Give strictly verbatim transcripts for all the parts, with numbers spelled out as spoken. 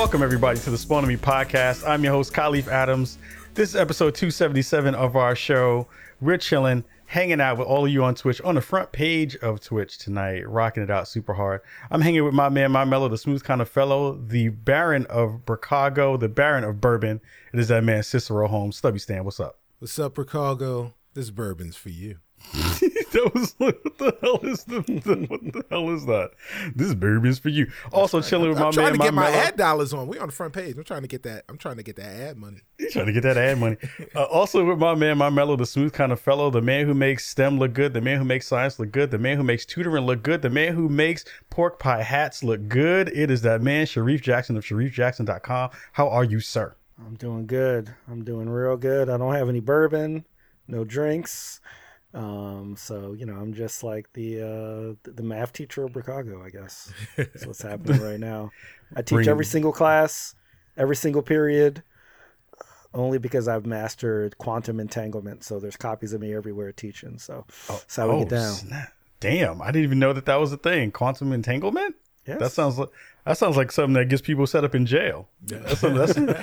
Welcome, everybody, to the Spawn on Me podcast. I'm your host, Khalif Adams. This is episode two seventy-seven of our show. We're chilling, hanging out with all of you on Twitch, on the front page of Twitch tonight, rocking it out super hard. I'm hanging with my man, my mellow, the smooth kind of fellow, the Baron of Chicago, the Baron of Bourbon. It is that man, Cicero Holmes. Stubby Stan, what's up? What's up, Chicago? This bourbon's for you. That was, what the hell is the, the what the hell is that? This bourbon's for you. Also right. chilling with I'm, my I'm trying man, to my get my mellow. ad dollars on. We're on the front page. I'm trying to get that. I'm trying to get that ad money. He's trying to get that ad money. Uh, also with my man, my mellow, the smooth kind of fellow, the man who makes STEM look good, the man who makes science look good, the man who makes tutoring look good, the man who makes pork pie hats look good. It is that man, Sharif Jackson of Sharif Jackson dot com. How are you, sir? I'm doing good. I'm doing real good. I don't have any bourbon, no drinks. Um, so, you know, I'm just like the uh, the math teacher of Chicago, I guess. That's what's happening right now. I teach Bring... every single class, every single period, only because I've mastered quantum entanglement. So there's copies of me everywhere teaching. So oh, that's how we oh, get down. Snap. Damn, I didn't even know that that was a thing. Quantum entanglement? Yes. That sounds like that sounds like something that gets people set up in jail. That's, something,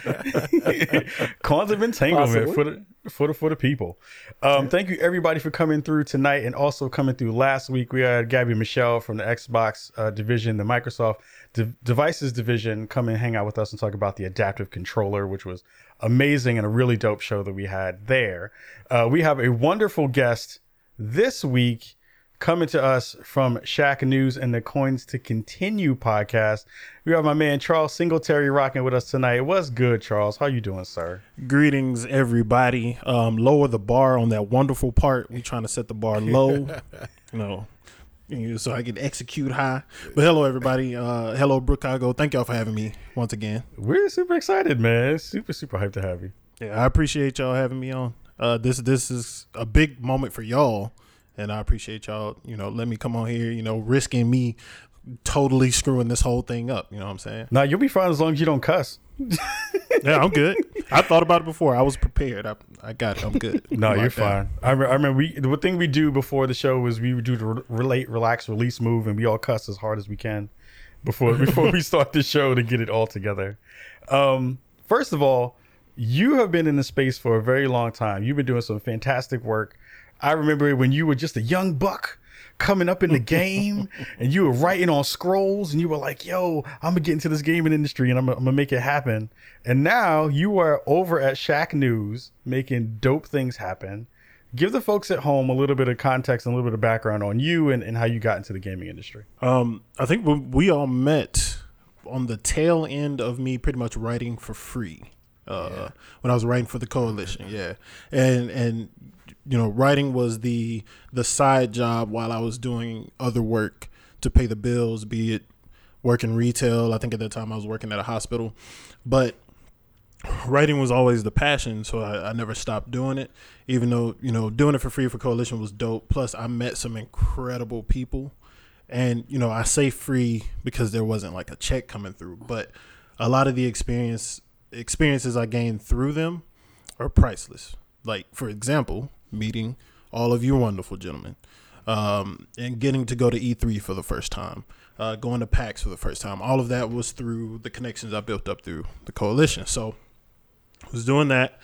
that's quantum entanglement Possibly. for the for the for the people. Um, yeah. Thank you everybody for coming through tonight and also coming through last week. We had Gabby Michelle from the Xbox uh, division, the Microsoft de- devices division, come and hang out with us and talk about the adaptive controller, which was amazing and a really dope show that we had there. Uh, we have a wonderful guest this week, coming to us from Shaq News and the Coins to Continue podcast. We have my man Charles Singletary rocking with us tonight. What's good, Charles? How you doing, sir? Greetings, everybody. Um, lower the bar on that wonderful part. We trying to set the bar low, you know, so I can execute high. But hello, everybody. Uh, hello, Chicago. Thank y'all for having me once again. We're super excited, man. Super, super hyped to have you. Yeah, I appreciate y'all having me on. Uh, this this is a big moment for y'all. And I appreciate y'all, you know, let me come on here, you know, risking me totally screwing this whole thing up. You know what I'm saying? Nah, you'll be fine as long as you don't cuss. Yeah, I'm good. I thought about it before. I was prepared. I I got it. I'm good. No, like you're that. fine. I, re- I remember we, the thing we do before the show was we would do the re- relate, relax, release move, and we all cuss as hard as we can before before we start the show to get it all together. Um, first of all, you have been in the space for a very long time. You've been doing some fantastic work. I remember when you were just a young buck coming up in the game and you were writing on scrolls and you were like, yo, I'm gonna get into this gaming industry and I'm, I'm gonna make it happen. And now you are over at Shaq News making dope things happen. Give the folks at home a little bit of context and a little bit of background on you and, and how you got into the gaming industry. Um, I think we, we all met on the tail end of me pretty much writing for free. Uh, yeah. When I was writing for the Coalition. Yeah. And, and, you know, writing was the the side job while I was doing other work to pay the bills, be it working retail. I think at that time I was working at a hospital. But writing was always the passion, so I, I never stopped doing it, even though, you know, doing it for free for Coalition was dope. Plus, I met some incredible people. And, you know, I say free because there wasn't like a check coming through. But a lot of the experience experiences I gained through them are priceless. Like, for example, meeting all of you wonderful gentlemen, um, and getting to go to E three for the first time, uh, going to PAX for the first time. All of that was through the connections I built up through the Coalition. So I was doing that.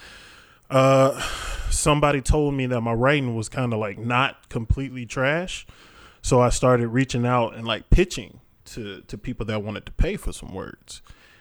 Uh, somebody told me that my writing was kind of like not completely trash. So I started reaching out and like pitching to, to people that wanted to pay for some words,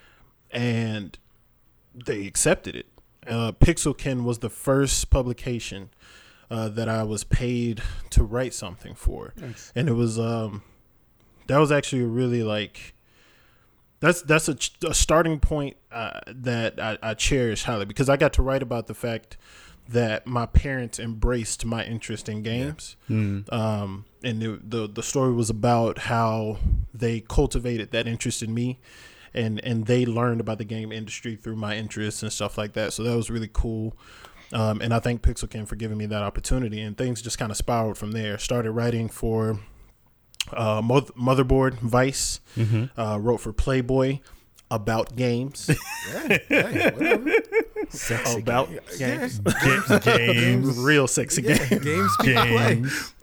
and they accepted it. Uh, Pixelkin was the first publication uh, that I was paid to write something for. Nice. And it was um, that was actually a really like that's that's a, a starting point uh, that I, I cherish highly, because I got to write about the fact that my parents embraced my interest in games. Yeah. Mm. Um, and the, the the story was about how they cultivated that interest in me. And and they learned about the game industry through my interests and stuff like that. So that was really cool. Um, and I thank Pixelkin for giving me that opportunity. And things just kind of spiraled from there. Started writing for uh, Motherboard, Vice. Mm-hmm. Uh, wrote for Playboy about games. Yeah, yeah, whatever. Sexy about games. games. Games. Games. Real sexy yeah, games. Games people Games.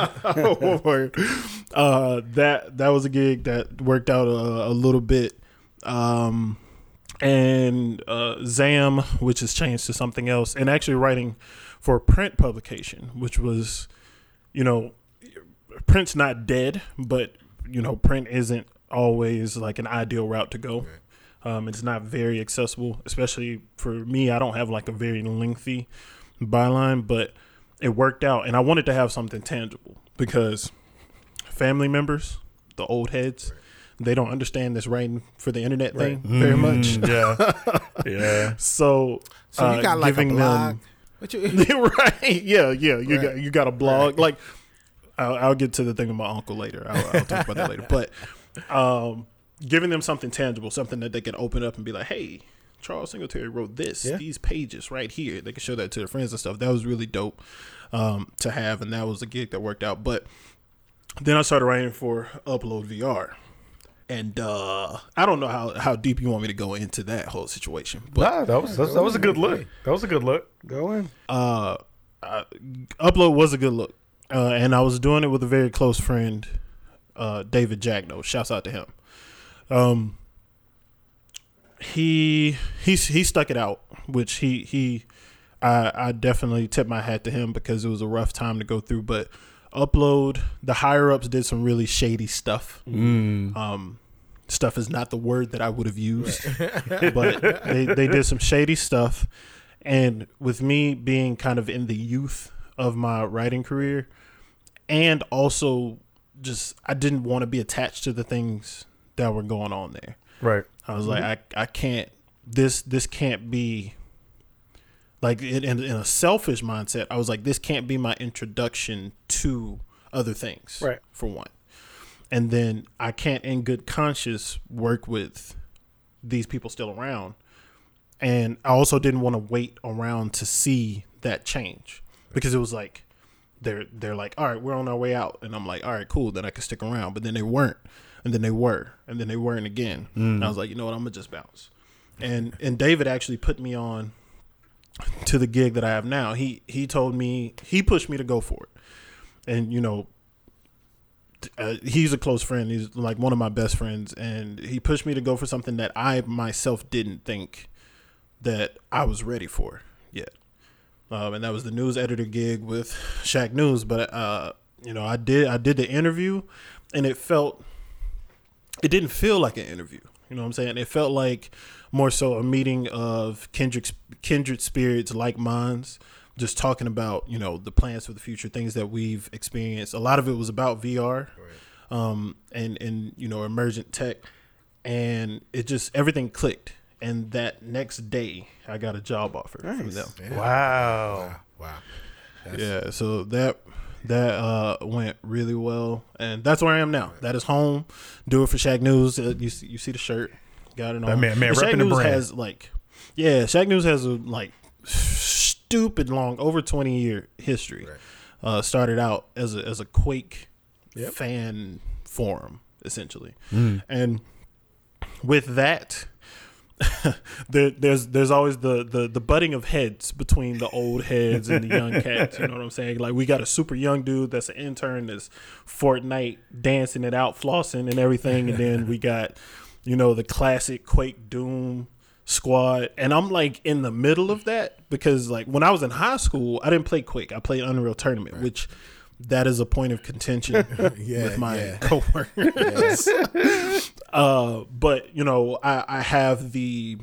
play. uh, that that was a gig that worked out a, a little bit, Um, and uh, Zam, which has changed to something else, and actually writing for a print publication, which was, you know, print's not dead, but, you know, print isn't always like an ideal route to go. Um, it's not very accessible, especially for me. I don't have like a very lengthy byline, but it worked out. And I wanted to have something tangible because family members, the old heads, they don't understand this writing for the internet Right. thing very much. Mm, yeah. Yeah. So, So you uh, got like a giving blog. them, What you, right? Yeah, yeah. You Right. got you got a blog. Right. Like, I'll, I'll get to the thing with my uncle later. I'll, I'll talk about that later. But um, giving them something tangible, something that they can open up and be like, "Hey, Charles Singletary wrote this. Yeah. These pages right here." They can show that to their friends and stuff. That was really dope um, to have, and that was a gig that worked out. But then I started writing for Upload V R. And uh, I don't know how, how deep you want me to go into that whole situation, but Nah, that was that, that was a good look. That was a good look. Go in. uh, uh, Upload was a good look, uh, and I was doing it with a very close friend, uh, David Jagno. Shouts out to him. Um, he he he stuck it out, which he he I I definitely tip my hat to him because it was a rough time to go through, but Upload, the higher ups did some really shady stuff. Mm. Um, stuff is not the word that I would have used, but they, they did some shady stuff. And with me being kind of in the youth of my writing career, and also just I didn't want to be attached to the things that were going on there. Right. I was like, I I can't. This this can't be. Like in, in in a selfish mindset, I was like, this can't be my introduction to other things, Right. for one. And then I can't in good conscience work with these people still around. And I also didn't want to wait around to see that change because it was like, they're, they're like, all right, we're on our way out. And I'm like, all right, cool. Then I can stick around. But then they weren't. And then they were. And then they weren't again. Mm. And I was like, you know what? I'm going to just bounce. And, and David actually put me on to the gig that I have now. He he told me, he pushed me to go for it. And, you know, uh, he's a close friend. He's like one of my best friends. And he pushed me to go for something that I myself didn't think that I was ready for yet. Um, and that was the news editor gig with Shaq News. But, uh, you know, I did, I did the interview and it felt, it didn't feel like an interview. You know what I'm saying? It felt like more so a meeting of kindred, kindred spirits like minds, just talking about, you know, the plans for the future, things that we've experienced. A lot of it was about V R um, and, and, you know, emergent tech. And it just, everything clicked. And that next day, I got a job offer Nice. from them. Yeah. Wow. Wow. Wow. That's- Yeah, so that that uh, went really well, and that's where I am now. That is home. Do it for Shaq News. Uh, you see, you see the shirt, got it on. That man- man, And Shaq repping the News brand. has like, yeah, Shaq News has a like stupid long, over twenty year history. Right. Uh, started out as a as a Quake Yep. fan forum essentially, Mm. and with that. there, there's there's always the, the the butting of heads between the old heads and the young cats. You know what I'm saying? Like we got a super young dude that's an intern that's Fortnite dancing it out, flossing and everything, and then we got, you know, the classic Quake Doom squad, and I'm like in the middle of that because like when I was in high school, I didn't play Quake. I played Unreal Tournament, right. Which that is a point of contention Yeah, with my yeah. coworkers. Yes. Uh, but you know, I, I have the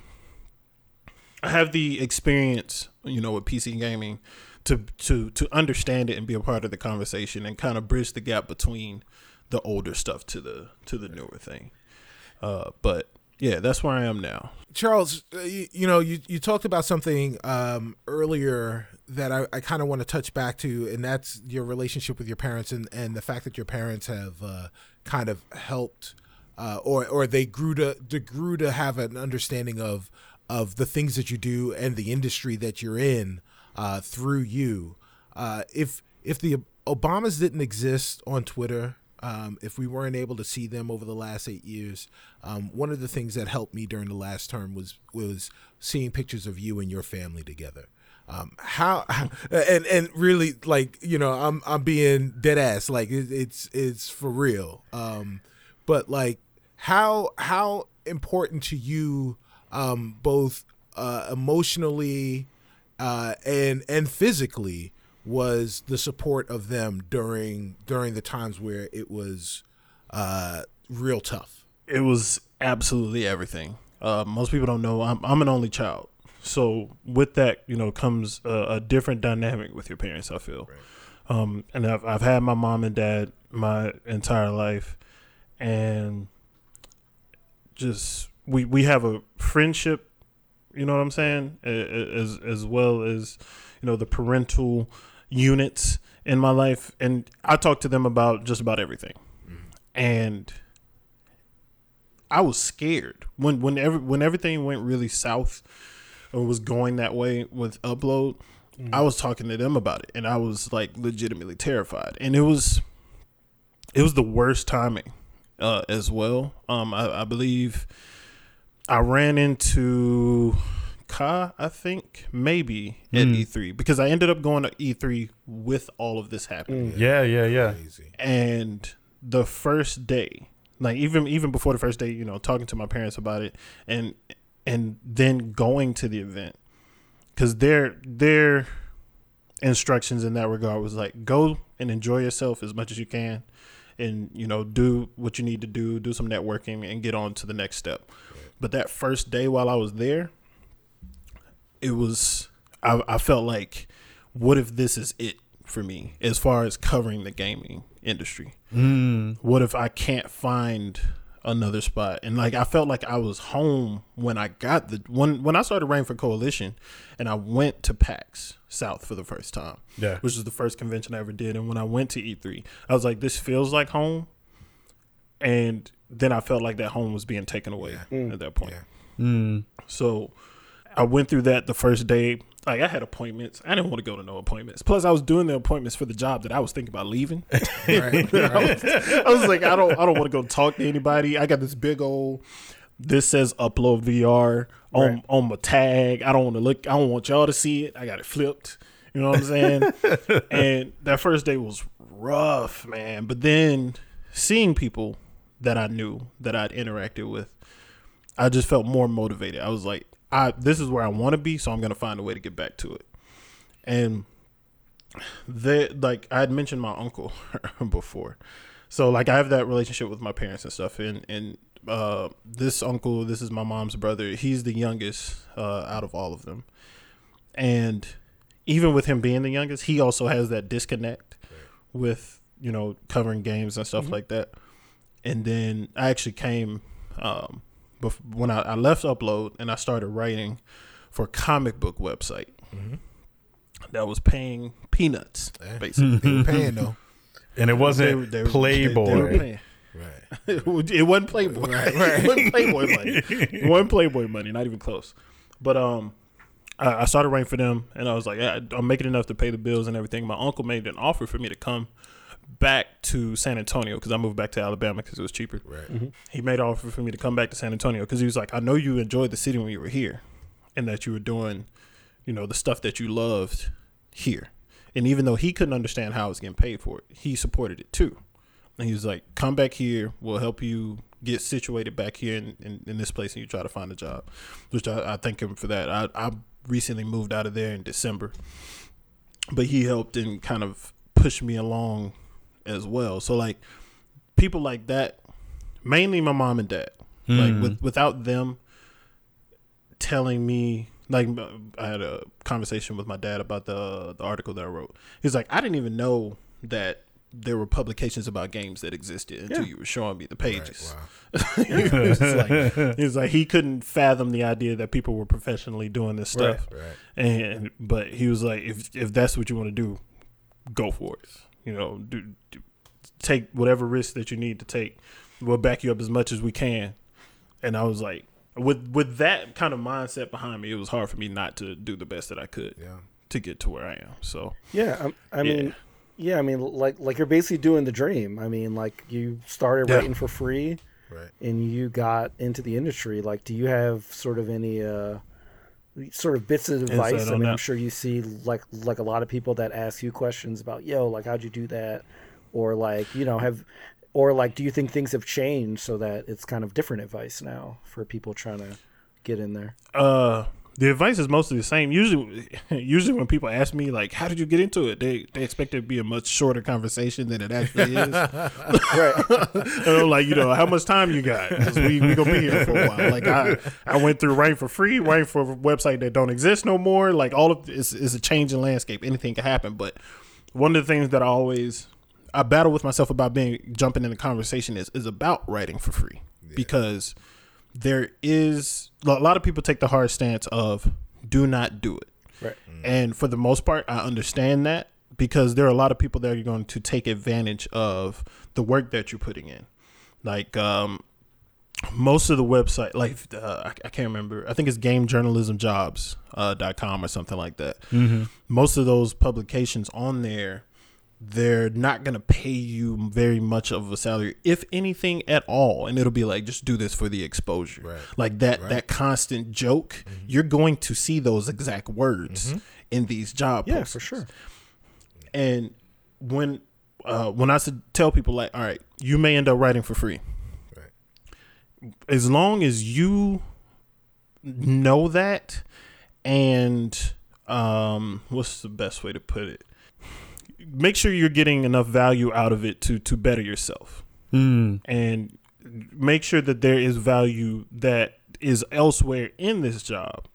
I have the experience, you know, with P C gaming to to to understand it and be a part of the conversation and kind of bridge the gap between the older stuff to the to the newer thing. Uh, but yeah, that's where I am now. Charles, uh, you, you know, you, you talked about something um, earlier that I, I kind of want to touch back to, and that's your relationship with your parents and, and the fact that your parents have uh, kind of helped uh, or or they grew to, to grew to have an understanding of of the things that you do and the industry that you're in uh, through you. Uh, if if the Obamas didn't exist on Twitter, Um, if we weren't able to see them over the last eight years, um, one of the things that helped me during the last term was was seeing pictures of you and your family together. Um, how and and really, like, you know, I'm I'm being dead ass, like it, it's it's for real. Um, but like how how important to you, um, both uh, emotionally uh, and and physically, was the support of them during during the times where it was uh, real tough? It was absolutely everything. Uh, most people don't know I'm I'm an only child, so with that, you know, comes a, a different dynamic with your parents, I feel. Right. Um, and I've I've had my mom and dad my entire life, and just we we have a friendship, you know what I'm saying, as as well as, you know, the parental units in my life, and I talk to them about just about everything. Mm-hmm. And I was scared when when every, when everything went really south or was going that way with Upload. Mm-hmm. I was talking to them about it, and I was like legitimately terrified, and it was it was the worst timing uh, as well. Um, I, I believe I ran into Ka, I think, maybe at mm. E three, because I ended up going to E three with all of this happening. Mm. Yeah, yeah, yeah. Crazy. And the first day, like even even before the first day, you know, talking to my parents about it, and and then going to the event, because their their instructions in that regard was like, go and enjoy yourself as much as you can, and, you know, do what you need to do, do some networking, and get on to the next step. Right. But that first day while I was there, it was, I, I felt like, what if this is it for me as far as covering the gaming industry? Mm. What if I can't find another spot? And like, I felt like I was home when I got the, when, when I started writing for Coalition, and I went to PAX South for the first time, yeah, which was the first convention I ever did. And when I went to E three, I was like, this feels like home. And then I felt like that home was being taken away yeah. mm. at that point. Yeah. Mm. So I went through that the first day. Like, I had appointments. I didn't want to go to no appointments. Plus, I was doing the appointments for the job that I was thinking about leaving. Right, right. I, was, I was like, I don't, I don't want to go talk to anybody. I got this big old, this says Upload V R on right. on my tag. I don't want to look. I don't want y'all to see it. I got it flipped. You know what I'm saying? And that first day was rough, man. But then seeing people that I knew, that I'd interacted with, I just felt more motivated. I was like, I, this is where I want to be, so I'm going to find a way to get back to it. And they, like, I had mentioned my uncle before. So, like, I have that relationship with my parents and stuff. And, and uh, this uncle, this is my mom's brother. He's the youngest uh, out of all of them. And even with him being the youngest, he also has that disconnect right. with, you know, covering games and stuff mm-hmm. like that. And then I actually came... Um, when I, I left Upload and I started writing for a comic book website mm-hmm. that was paying peanuts, yeah. basically. They were paying, though. And it wasn't they, they, Playboy. They, they were paying. Right. It wasn't Playboy. Right, right. It wasn't Playboy money. It wasn't Playboy money, not even close. But um, I, I started writing for them, and I was like, yeah, I'm making enough to pay the bills and everything. My uncle made an offer for me to come back to San Antonio, because I moved back to Alabama because it was cheaper. Right. Mm-hmm. He made an offer for me to come back to San Antonio because he was like, I know you enjoyed the city when you were here, and that you were doing, you know, the stuff that you loved here. And even though he couldn't understand how I was getting paid for it, he supported it too. And he was like, come back here, we'll help you get situated back here in, in, in this place, and you try to find a job, which I, I thank him for that. I, I recently moved out of there in December, but he helped and kind of pushed me along as well. So like people like that, mainly my mom and dad, mm. like with, without them telling me, like I had a conversation with my dad about the the article that I wrote. He's like, I didn't even know that there were publications about games that existed until yeah. you were showing me the pages. Right, wow. he, was like, he was like, he couldn't fathom the idea that people were professionally doing this stuff. Right, right. And but he was like, if if that's what you want to do, go for it. You know, do, do, take whatever risk that you need to take. We'll back you up as much as we can. And I was like, with with that kind of mindset behind me, it was hard for me not to do the best that I could yeah. to get to where I am. So yeah, I, I yeah. mean, yeah, I mean, like like you're basically doing the dream. I mean, like you started yeah. writing for free, right? And you got into the industry. Like, do you have sort of any uh, sort of bits of advice? I mean, that. I'm sure you see like like a lot of people that ask you questions about, yo, like how'd you do that, or like, you know, have Or like, do you think things have changed so that it's kind of different advice now for people trying to get in there? Uh, the advice is mostly the same. Usually, usually when people ask me like, "How did you get into it?" They they expect it to be a much shorter conversation than it actually is. Right. And I'm like, you know, how much time you got? 'Cause we we gonna be here for a while. Like I I went through writing for free, writing for a website that don't exist no more. Like all of this is a change in landscape. Anything can happen. But one of the things that I always I battle with myself about being jumping in the conversation is is about writing for free yeah. because there is a lot of people take the hard stance of do not do it. Right. Mm. And for the most part, I understand that because there are a lot of people that are going to take advantage of the work that you're putting in. Like um, most of the website, like uh, I, I can't remember. I think it's game journalism jobs dot com or something like that. Mm-hmm. Most of those publications on there, they're not going to pay you very much of a salary, if anything at all. And it'll be like, just do this for the exposure. Right. Like that, right. that constant joke, mm-hmm. you're going to see those exact words mm-hmm. in these job yeah, posts. for sure. And when, uh, when I tell people like, all right, you may end up writing for free. Right. As long as you know that, and um, what's the best way to put it? Make sure you're getting enough value out of it to to better yourself, mm. and make sure that there is value that is elsewhere in this job,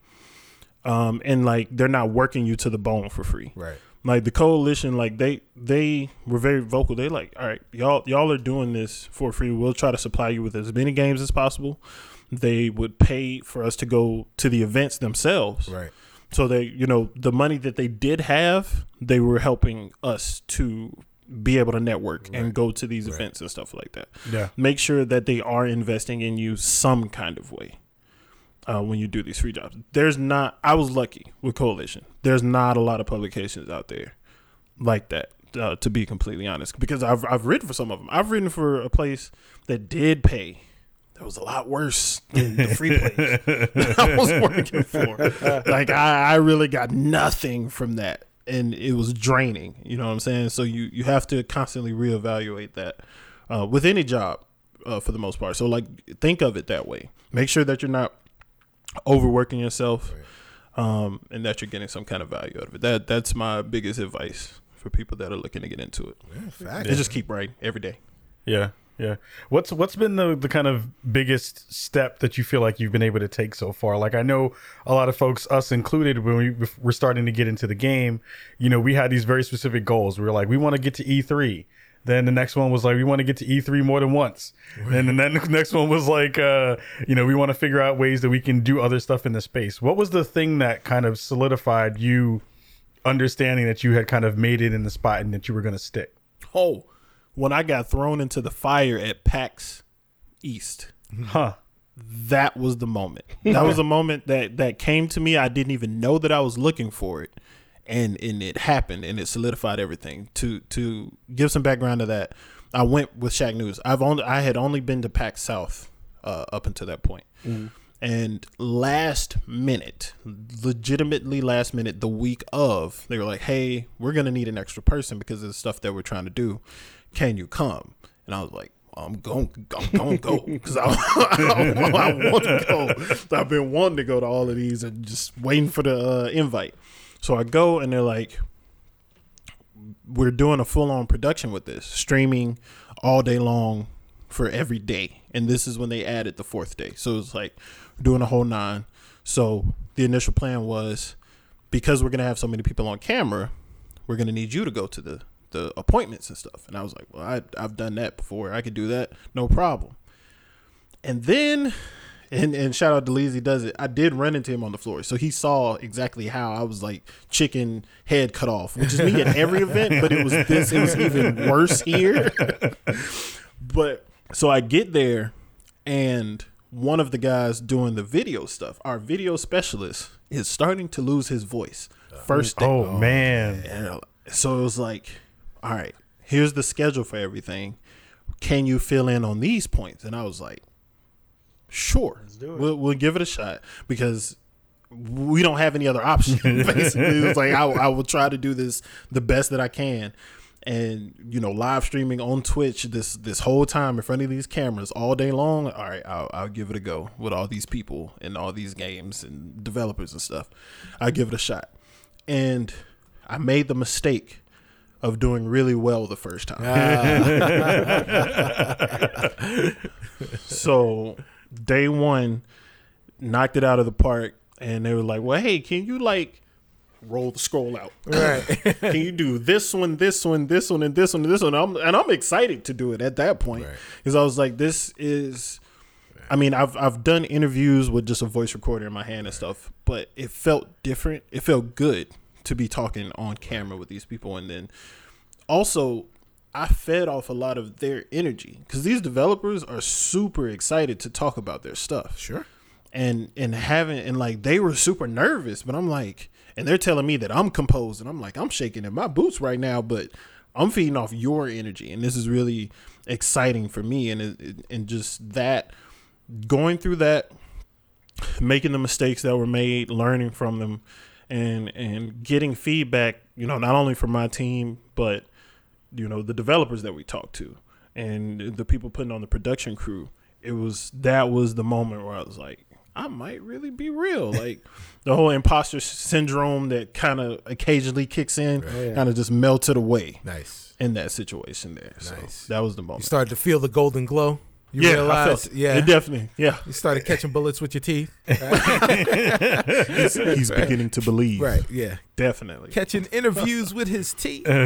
um, and like they're not working you to the bone for free. Right. Like the coalition, like they they were very vocal. They like, all right, y'all y'all are doing this for free. We'll try to supply you with as many games as possible. They would pay for us to go to the events themselves. Right. So they, you know, the money that they did have, they were helping us to be able to network right. and go to these right. events and stuff like that. Yeah. Make sure that they are investing in you some kind of way uh, when you do these free jobs. There's not, I was lucky with Coalition. There's not a lot of publications out there like that, uh, to be completely honest, because I've I've written for some of them. I've written for a place that did pay. It was a lot worse than the free place that I was working for. Like I, I really got nothing from that, and it was draining. You know what I'm saying? So you, you have to constantly reevaluate that uh, with any job uh, for the most part. So like think of it that way. Make sure that you're not overworking yourself, right. um, and that you're getting some kind of value out of it. That that's my biggest advice for people that are looking to get into it. Yeah, fact. And just keep writing every day. Yeah. Yeah. What's what's been the, the kind of biggest step that you feel like you've been able to take so far? Like I know a lot of folks, us included, when we were starting to get into the game, you know, we had these very specific goals. We were like, we want to get to E three. Then the next one was like, we want to get to E three more than once. And then the next one was like, uh, you know, we want to figure out ways that we can do other stuff in the space. What was the thing that kind of solidified you understanding that you had kind of made it in the spot and that you were going to stick? Oh, when I got thrown into the fire at PAX East, huh? That was the moment. That was a moment that, that came to me. I didn't even know that I was looking for it, and and it happened, and it solidified everything. To to give some background to that, I went with Shaq News. I've only I had only been to PAX South uh, up until that point. Mm-hmm. And last minute, legitimately last minute, the week of, they were like, "Hey, we're gonna need an extra person because of the stuff that we're trying to do. Can you come?" And I was like, I'm going I'm going to go because I, I, I want to go. I've been wanting to go to all of these and just waiting for the uh, invite. So I go, and they're like, we're doing a full-on production with this, streaming all day long for every day. And this is when they added the fourth day. So it's like doing a whole nine. So the initial plan was, because we're going to have so many people on camera, we're going to need you to go to the the appointments and stuff. And I was like, well, I, I've done that before. I could do that. No problem. And then, and, and shout out to Leezy does it. I did run into him on the floor. So he saw exactly how I was like chicken head cut off, which is me at every event, but it was this, it was even worse here. But so I get there, and one of the guys doing the video stuff, our video specialist, is starting to lose his voice. First day. Oh, man. And so it was like, all right, here's the schedule for everything. Can you fill in on these points? And I was like, sure, let's do it. We'll, we'll give it a shot, because we don't have any other option. Basically, it was like, I, I will try to do this the best that I can. and you know, live streaming on Twitch this this whole time in front of these cameras all day long. All right, I'll, I'll give it a go with all these people and all these games and developers and stuff. I give it a shot, and I made the mistake of doing really well the first time. Ah. So day one, knocked it out of the park, and they were like, well, hey, can you like roll the scroll out? Right. Can you do this one, this one, this one, and this one, and this one? I'm, and I'm excited to do it at that point because right. I was like, this is, I mean, I've I've done interviews with just a voice recorder in my hand and stuff, but it felt different. It felt good to be talking on camera with these people. And then also I fed off a lot of their energy because these developers are super excited to talk about their stuff. Sure. And, and having, and like, they were super nervous, but I'm like, and they're telling me that I'm composed and I'm like, I'm shaking in my boots right now, but I'm feeding off your energy. And this is really exciting for me. And, it, and just that going through that, making the mistakes that were made, learning from them, and and getting feedback, you know, not only from my team, but, you know, the developers that we talked to and the people putting on the production crew. It was, that was the moment where I was like, I might really be real. Like the whole imposter syndrome that kind of occasionally kicks in, right. yeah. kind of just melted away. Nice. In that situation there. Nice. So that was the moment. You started to feel the golden glow. You yeah, realized, I felt it. yeah, it definitely, yeah. You started catching bullets with your teeth. he's he's right. beginning to believe. Right, yeah. Definitely. Catching interviews with his teeth. Uh,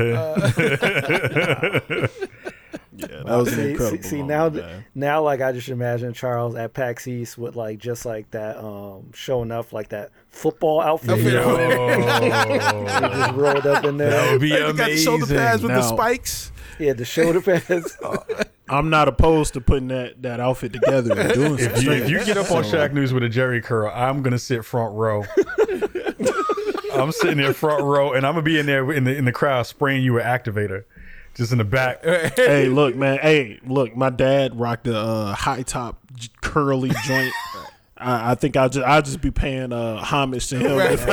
yeah, that was see, an incredible see, see moment, now, man. now, like, I just imagine Charles at PAX East with, like, just, like, that, um, showing up, like, that football outfit. Yo. just rolled up in there. That would be like, amazing. You got the shoulder pads with now, the spikes. Yeah, the shoulder pads. I'm not opposed to putting that, that outfit together and doing if something. you, if you get up on Shaq News with a Jerry curl, I'm gonna sit front row. I'm sitting there front row, and I'm gonna be in there in the in the crowd spraying you with activator, just in the back. Hey, look, man. Hey, look. My dad rocked a uh, high top curly joint. I, I think I'll just I'll just be paying uh, homage to him. Right.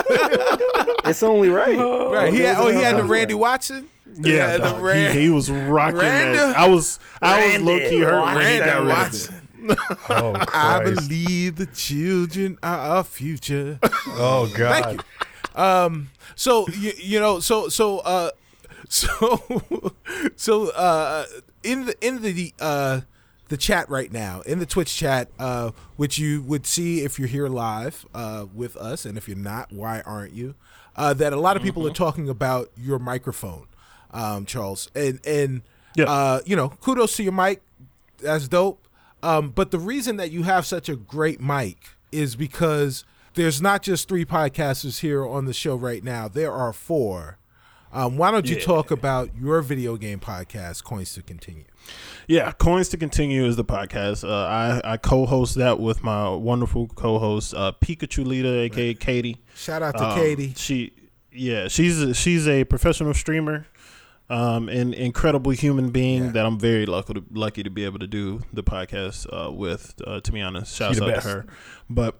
It's only right. Oh, right. He had, oh, he had the Randy Watson. Yeah, the dog, Rand- he, he was rocking Randy, that. I was I was Randy, low key hurt when he got rid of it. Watson. Oh, I Christ. believe the children are our future. Oh God. Thank you. Um. So you, you know. So so uh. So so uh. In the in the uh. the chat right now, in the Twitch chat, uh, which you would see if you're here live uh, with us, and if you're not, why aren't you? Uh, that a lot of people mm-hmm. are talking about your microphone, um, Charles, and and yeah. uh, you know, kudos to your mic, that's dope. Um, but the reason that you have such a great mic is because there's not just three podcasters here on the show right now; there are four. Um, why don't you yeah. talk about your video game podcast, Coins to Continue? Yeah, Coins to Continue is the podcast. Uh, I, I co-host that with my wonderful co-host, uh, Pikachu Lita, aka right. Katie. Shout out to um, Katie. She, yeah, she's a, she's a professional streamer, um, an incredible human being yeah. that I'm very lucky to, lucky to be able to do the podcast uh, with. Uh, to be honest, shouts out best. to her. But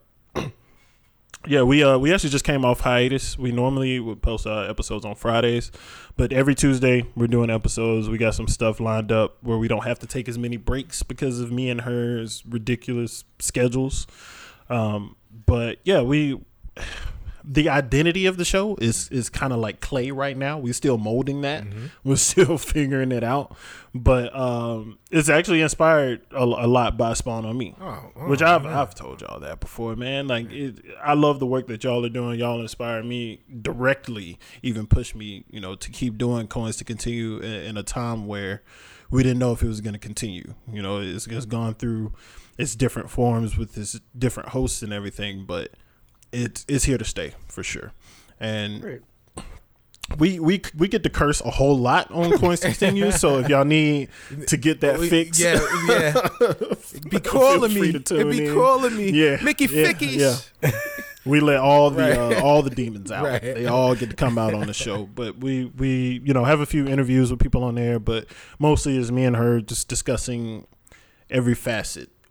yeah, we uh we actually just came off hiatus. We normally would post uh, episodes on Fridays, but every Tuesday we're doing episodes. We got some stuff lined up where we don't have to take as many breaks because of me and her's ridiculous schedules. Um, but yeah, we the identity of the show is is kind of like clay right now. We're still molding that. Mm-hmm. We're still figuring it out. But um, it's actually inspired a, a lot by Spawn on Me, oh, oh, which I've man. I've told y'all that before, man. Like it, I love the work that y'all are doing. Y'all inspire me directly, even push me, you know, to keep doing Coins to Continue in, in a time where we didn't know if it was going to continue. You know, it's, it's gone through its different forms with its different hosts and everything, but it's it's here to stay for sure. And Great. we we we get to curse a whole lot on Coins to Continue. So if y'all need to get that fix, yeah, yeah, be calling me, it be in. calling me, yeah, Mickey yeah, Fickies. Yeah. We let all the right. uh, all the demons out. Right. They all get to come out on the show. But we we you know have a few interviews with people on there, but mostly it's me and her just discussing every facet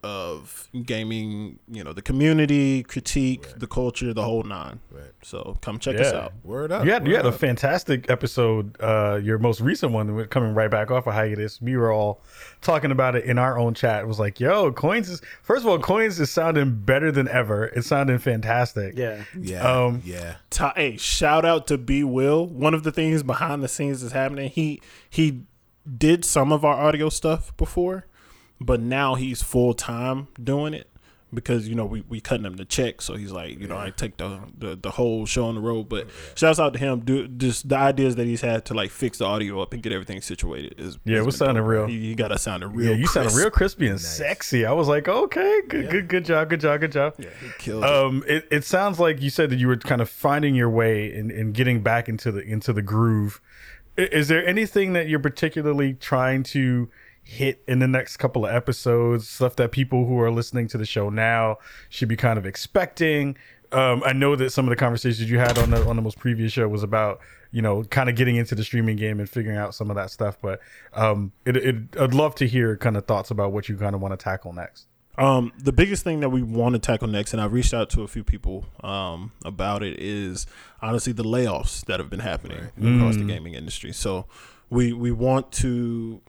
of gaming, you know, the community, critique, Right. the culture, the whole nine. Right. So come check Yeah. us out. Word up. You had, word you had a up. fantastic episode, uh, your most recent one, coming right back off of hiatus. We were all talking about it in our own chat. It was like, yo, Coins is, first of all, Coins is sounding better than ever. It's sounding fantastic. Yeah. Yeah. Um, yeah. Ta- hey, shout out to B Will. One of the things behind the scenes is happening. He he did some of our audio stuff before, but now he's full time doing it because you know we we cutting him the check. So he's like, you know, I take the, the the whole show on the road. But shouts out to him. Do just the ideas that he's had to like fix the audio up and get everything situated. Is Yeah, it has was been sounding dope. real. He, he got us sounding real. Yeah, you sounded crisp. real crispy and Nice. sexy. I was like, okay, good, Yeah. good, good job, good job, good job. Yeah, he killed it. Um, it, it sounds like you said that you were kind of finding your way and, and getting back into the into the groove. I- Is there anything that you're particularly trying to hit in the next couple of episodes? Stuff that people who are listening to the show now should be kind of expecting. Um, I know that some of the conversations you had on the on the most previous show was about, you know, kind of getting into the streaming game and figuring out some of that stuff. But um, it, it I'd love to hear kind of thoughts about what you kind of want to tackle next. Um, the biggest thing that we want to tackle next, and I've reached out to a few people um, about it, is honestly the layoffs that have been happening across the gaming industry. So we we want to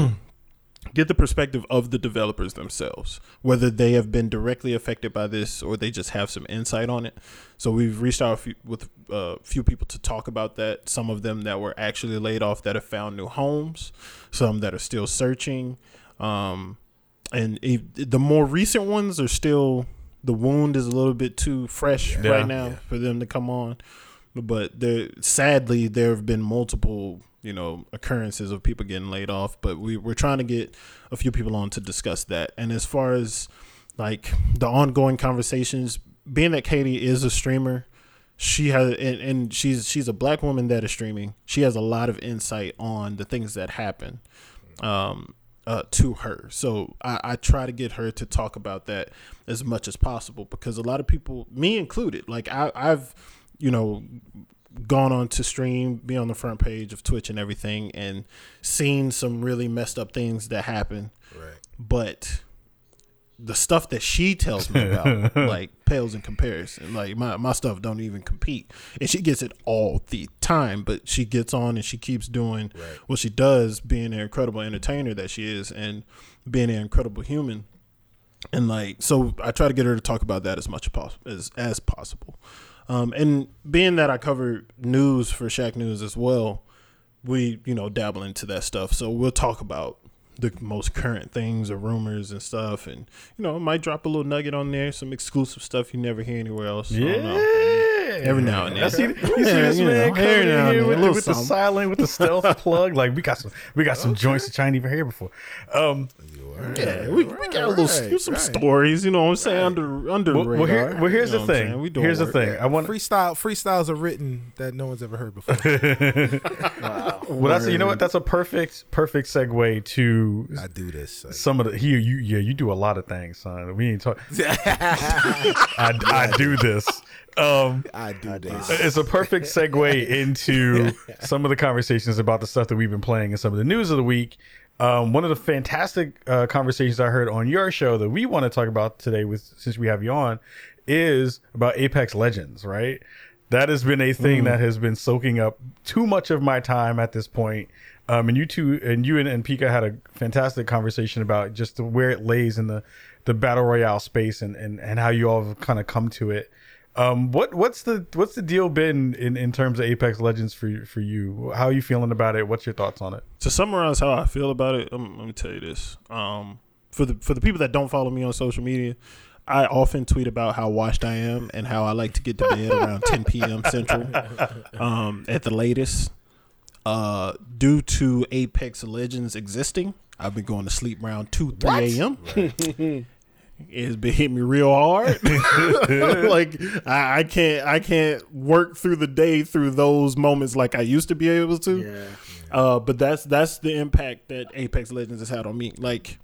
get the perspective of the developers themselves, whether they have been directly affected by this or they just have some insight on it. So we've reached out a few, with a uh, few people to talk about that. Some of them that were actually laid off that have found new homes, some that are still searching. Um, and if, the more recent ones are still, the wound is a little bit too fresh Yeah. right now Yeah. for them to come on. But there, sadly, there have been multiple, you know, occurrences of people getting laid off. But we, we're trying to get a few people on to discuss that. And as far as like the ongoing conversations, being that Katie is a streamer, she has, and, and she's she's a black woman that is streaming. She has a lot of insight on the things that happen um, uh, to her. So I, I try to get her to talk about that as much as possible because a lot of people, me included, like I, I've, you know, gone on to stream, be on the front page of Twitch and everything, and seen some really messed up things that happen. Right. But the stuff that she tells me about like pales in comparison. Like my, my stuff don't even compete, and she gets it all the time, but she gets on and she keeps doing Right. what she does, being an incredible entertainer that she is and being an incredible human. And like, so I try to get her to talk about that as much pos- as, as possible. Um, and being that I cover news for Shaq News as well, we, you know, dabble into that stuff. So we'll talk about the most current things or rumors and stuff, and you know, it might drop a little nugget on there, some exclusive stuff you never hear anywhere else. I don't know. Every now and then. I see, you see Yeah, this you man know, coming every in now and here then, with, a the, little with the something. silent, with the stealth plug. Like we got some, we got some joints that you ain't even heard before. Um, Yeah, we, we got a little Right, some right. stories, you know what I'm saying, under under well, the well, radar. here, well, here's You the know what I'm saying? thing. We doing Here's the work. thing. I want. Freestyle freestyles are written that no one's ever heard before. Wow. Well, that's you know what? That's a perfect, perfect segue to I do this. Like, some of the here. You yeah, you do a lot of things, son. We ain't talking. I, I do this. Um, I do this. it's a perfect segue into some of the conversations about the stuff that we've been playing and some of the news of the week. Um, one of the fantastic uh, conversations I heard on your show that we want to talk about today, with since we have you on, is about Apex Legends. Right, that has been a thing mm. that has been soaking up too much of my time at this point. Um, and you two, and you and, and Pika had a fantastic conversation about just the, where it lays in the, the battle royale space and, and, and how you all have kind of come to it. Um, what what's the what's the deal been in, in terms of Apex Legends for for you? How are you feeling about it? What's your thoughts on it? To summarize how I feel about it, um, let me tell you this. Um, for the for the people that don't follow me on social media, I often tweet about how washed I am and how I like to get to bed around ten p.m. Central, um, at the latest. Uh, due to Apex Legends existing, I've been going to sleep around two, three a.m. Right. It's been hitting me real hard. Like I, I can't, I can't work through the day through those moments like I used to be able to. Yeah. Uh, but that's that's the impact that Apex Legends has had on me. Like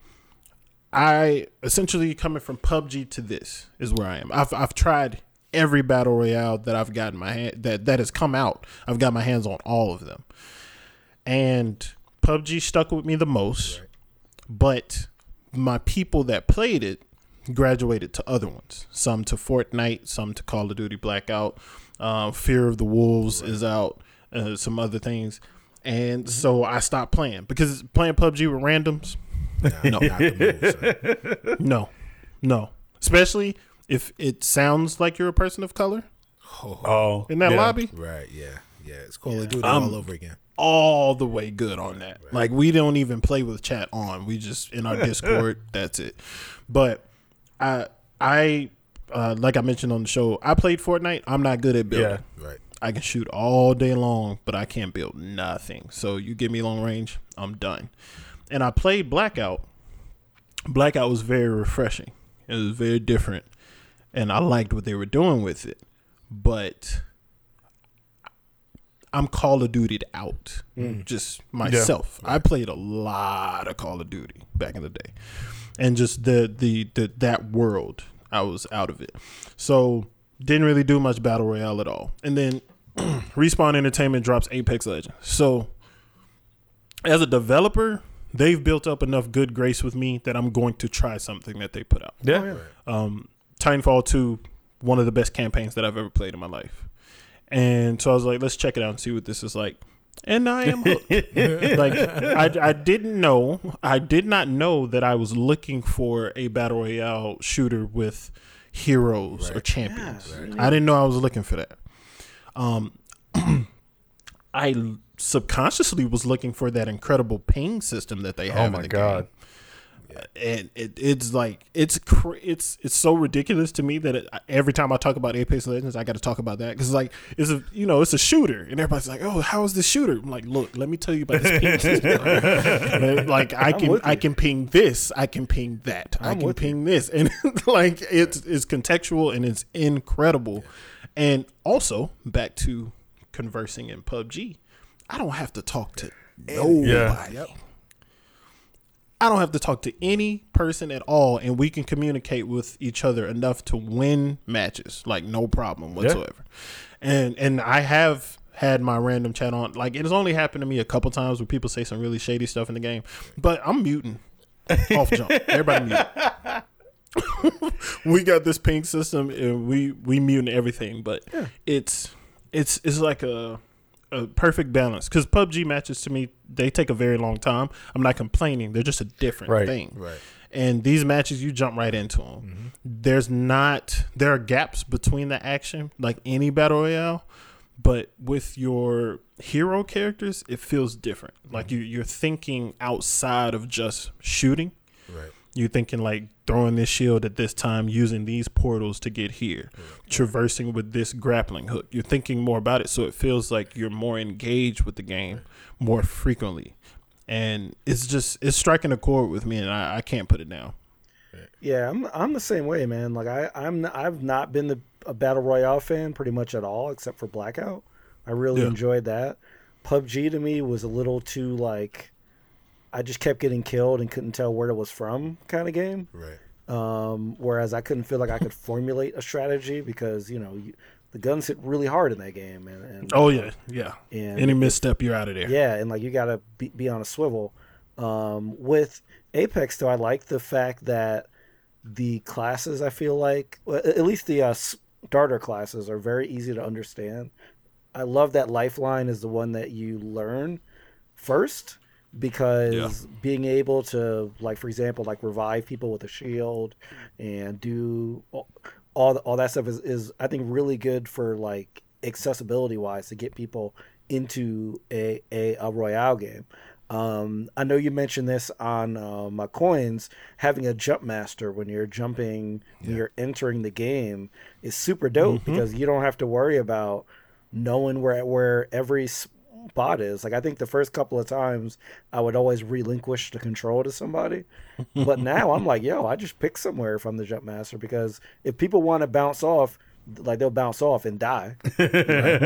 I essentially coming from P U B G to this is where I am. I've I've tried every battle royale that I've gotten my hand that that has come out. I've got my hands on all of them, and P U B G stuck with me the most. Right. But my people that played it graduated to other ones. Some to Fortnite, some to Call of Duty Blackout. Uh, Fear of the Wolves right. is out. Uh, some other things. And so I stopped playing because playing P U B G with randoms. No, not the move, no, no. Especially if it sounds like you're a person of color. Oh, in that yeah. lobby, right? Yeah, yeah. It's Call of Duty um, all over again. All the way good on that. Right. Like we don't even play with chat on. We just in our Discord. That's it. But I, I, uh, like I mentioned on the show, I played Fortnite. I'm not good at building. Yeah, right. I can shoot all day long, but I can't build nothing. So you give me long range, I'm done. And I played Blackout. Blackout was very refreshing. It was very different. And I liked what they were doing with it. But I'm Call of Duty'd out. Mm. Just myself. Yeah. I played a lot of Call of Duty back in the day. And just the, the, the that world, I was out of it. So didn't really do much Battle Royale at all. And then Respawn Entertainment drops Apex Legends. So as a developer, they've built up enough good grace with me that I'm going to try something that they put out. Yeah. Oh, yeah. Um, Titanfall two, one of the best campaigns that I've ever played in my life. And so I was like, let's check it out and see what this is like. And I am hooked. Like I, I didn't know, I did not know that I was looking for a Battle Royale shooter with heroes right. or champions. Yeah, right. I didn't know I was looking for that. Um, I subconsciously was looking for that incredible ping system that they have. Oh my in the God. Game. And it, it's like it's cr- it's it's so ridiculous to me that it, every time I talk about Apex Legends, I got to talk about that because like it's a you know it's a shooter and everybody's like, oh, how is this shooter? I'm like, look, let me tell you about this ping system. Like I can I can ping this, I can ping that, I'm I can ping you. this, and like it's it's contextual and it's incredible. Yeah. And also back to conversing in P U B G, I don't have to talk to nobody. Yeah. Yep. I don't have to talk to any person at all, and we can communicate with each other enough to win matches, like no problem whatsoever. Yeah. And and I have had my random chat on. Like it has only happened to me a couple times where people say some really shady stuff in the game, but I'm muting off jump. Everybody mute. We got this ping system, and we we muting everything, but yeah. it's it's it's like a. a perfect balance because P U B G matches to me they take a very long time. I'm not complaining; they're just a different right. thing. Right. And these matches, you jump right into them. Mm-hmm. There's not there are gaps between the action, like any battle royale, but with your hero characters, it feels different. Mm-hmm. Like you you're thinking outside of just shooting. Right. You're thinking like throwing this shield at this time, using these portals to get here, right. traversing with this grappling hook. You're thinking more about it, so it feels like you're more engaged with the game more frequently. And it's just it's striking a chord with me, and I, I can't put it down. Yeah, I'm I'm the same way, man. Like I I'm I've not been the, a battle royale fan pretty much at all, except for Blackout. I really yeah. enjoyed that. P U B G to me was a little too like. I just kept getting killed and couldn't tell where it was from kind of game. Right. Um, whereas I couldn't feel like I could formulate a strategy because, you know, you, the guns hit really hard in that game. And, and Oh, yeah. Yeah. And any misstep, you're out of there. Yeah. And, like, you got to be, be on a swivel. Um, with Apex, though, I like the fact that the classes, I feel like, well, at least the uh, starter classes are very easy to understand. I love that Lifeline is the one that you learn first. Because yeah. being able to, like, for example, like revive people with a shield and do all all, all that stuff is, is, I think, really good for, like, accessibility wise to get people into a, a, a Royale game. Um, I know you mentioned this on uh, my coins. Having a jump master when you're jumping, yeah. when you're entering the game is super dope mm-hmm. because you don't have to worry about knowing where where every spot is. Like I think the first couple of times I would always relinquish the control to somebody, but now I'm like, yo, I just pick somewhere from the jump master because if people want to bounce off, like they'll bounce off and die. But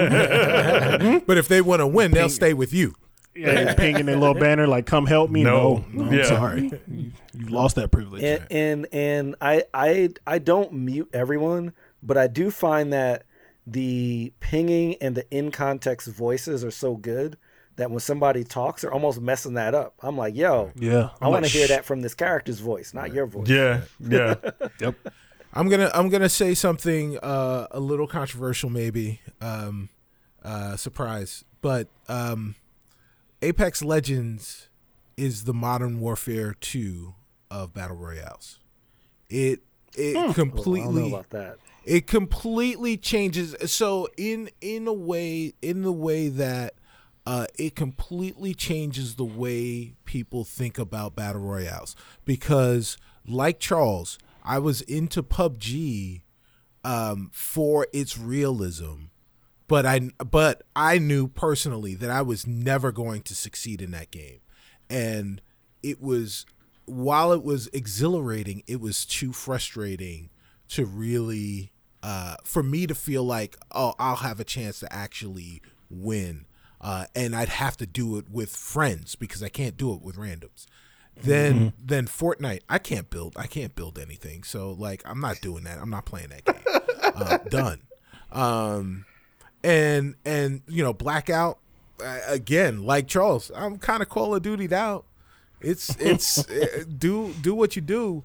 if they want to win, they'll stay with you. Yeah, pinging their little banner like "Come help me." No, no, no I'm yeah. sorry, you, you lost that privilege. And, and and I I I don't mute everyone, but I do find that the pinging and the in context voices are so good that when somebody talks, they're almost messing that up. I'm like, yo, yeah, I want to hear that from this character's voice, not your voice. Yeah, yeah. Yep. I'm gonna I'm gonna say something uh, a little controversial, maybe um, uh, surprise, but um, Apex Legends is the Modern Warfare two of battle royales. It it Hmm. completely Oh, I don't know about that. it completely changes. So in in a way in the way that uh, it completely changes the way people think about battle royales, because like Charles, I was into P U B G um, for its realism, but I but I knew personally that I was never going to succeed in that game, and it was, while it was exhilarating, it was too frustrating to really uh, for me to feel like, oh, I'll have a chance to actually win, uh, and I'd have to do it with friends because I can't do it with randoms. Then mm-hmm. then Fortnite, I can't build. I can't build anything. So like, I'm not doing that. I'm not playing that game. uh, done. Um, and and you know, Blackout uh, again. Like Charles, I'm kind of Call of Duty'd out. It's it's uh, do do what you do.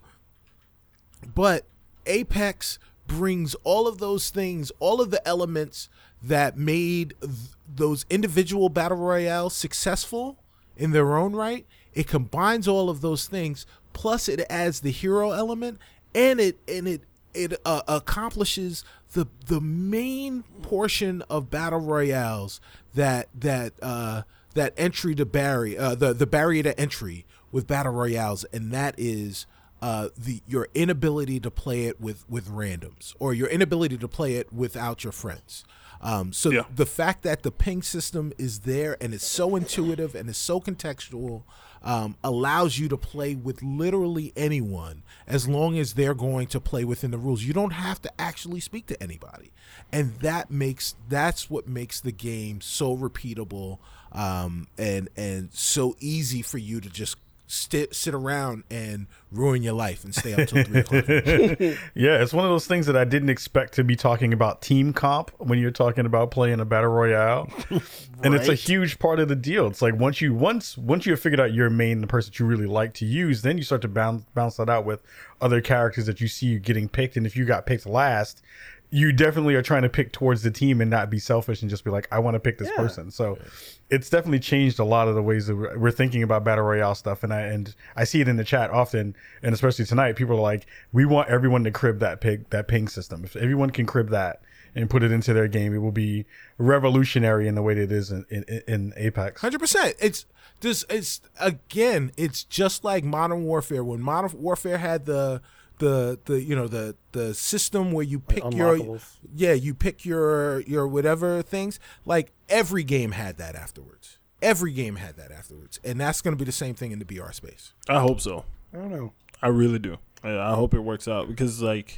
But Apex brings all of those things, all of the elements that made th- those individual battle royales successful in their own right. It combines all of those things, plus it adds the hero element, and it and it it uh, accomplishes the the main portion of battle royales that that uh, that entry to barrier uh, the the barrier to entry with battle royales, and that is uh, the your inability to play it with with randoms, or your inability to play it without your friends. Um, so yeah. the fact that the ping system is there and it's so intuitive and it's so contextual um, allows you to play with literally anyone as long as they're going to play within the rules. You don't have to actually speak to anybody, and that makes that's what makes the game so repeatable um, and and so easy for you to just Sit, sit around and ruin your life and stay up till three o'clock. Yeah, it's one of those things that I didn't expect to be talking about team comp when you're talking about playing a battle royale. Right. And it's a huge part of the deal. It's like once you once once you have figured out your main, the person that you really like to use, then you start to bounce bounce that out with other characters that you see getting picked. And if you got picked last, you definitely are trying to pick towards the team and not be selfish and just be like, I want to pick this yeah. person. So it's definitely changed a lot of the ways that we're, we're thinking about battle royale stuff. And I and I see it in the chat often, and especially tonight, people are like, we want everyone to crib that pig that ping system. If everyone can crib that and put it into their game, it will be revolutionary in the way that it is in, in, in Apex. one hundred percent. It's this. It's again. It's just like Modern Warfare. When Modern Warfare had the the the you know the the system where you pick like your yeah you pick your your whatever things, like every game had that afterwards. Every game had that afterwards, and that's going to be the same thing in the B R space. I hope so. I don't know. I really do. I, I hope it works out, because like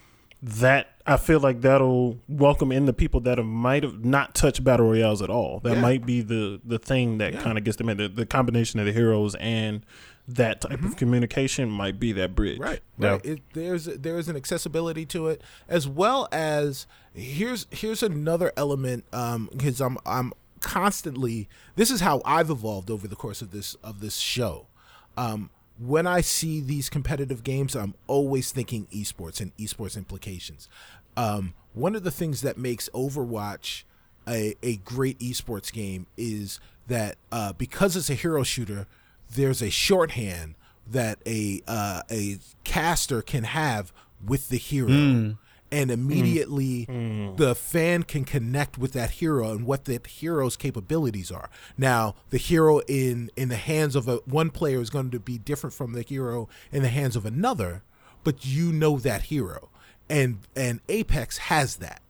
that, I feel like that'll welcome in the people that have, might have not touched battle royales at all. That yeah. might be the the thing that yeah. kind of gets them in. The, the combination of the heroes and that type mm-hmm. of communication might be that bridge. Right. Yeah. Right. It, there's there's an accessibility to it, as well as here's here's another element. Um, because I'm I'm constantly, this is how I've evolved over the course of this of this show. Um, when I see these competitive games, I'm always thinking esports and esports implications. Um, one of the things that makes Overwatch a, a great esports game is that uh, because it's a hero shooter, there's a shorthand that a uh, a caster can have with the hero. Mm. And immediately mm. the fan can connect with that hero and what that hero's capabilities are. Now, the hero in, in the hands of a one player is going to be different from the hero in the hands of another, but you know that hero. And and Apex has that.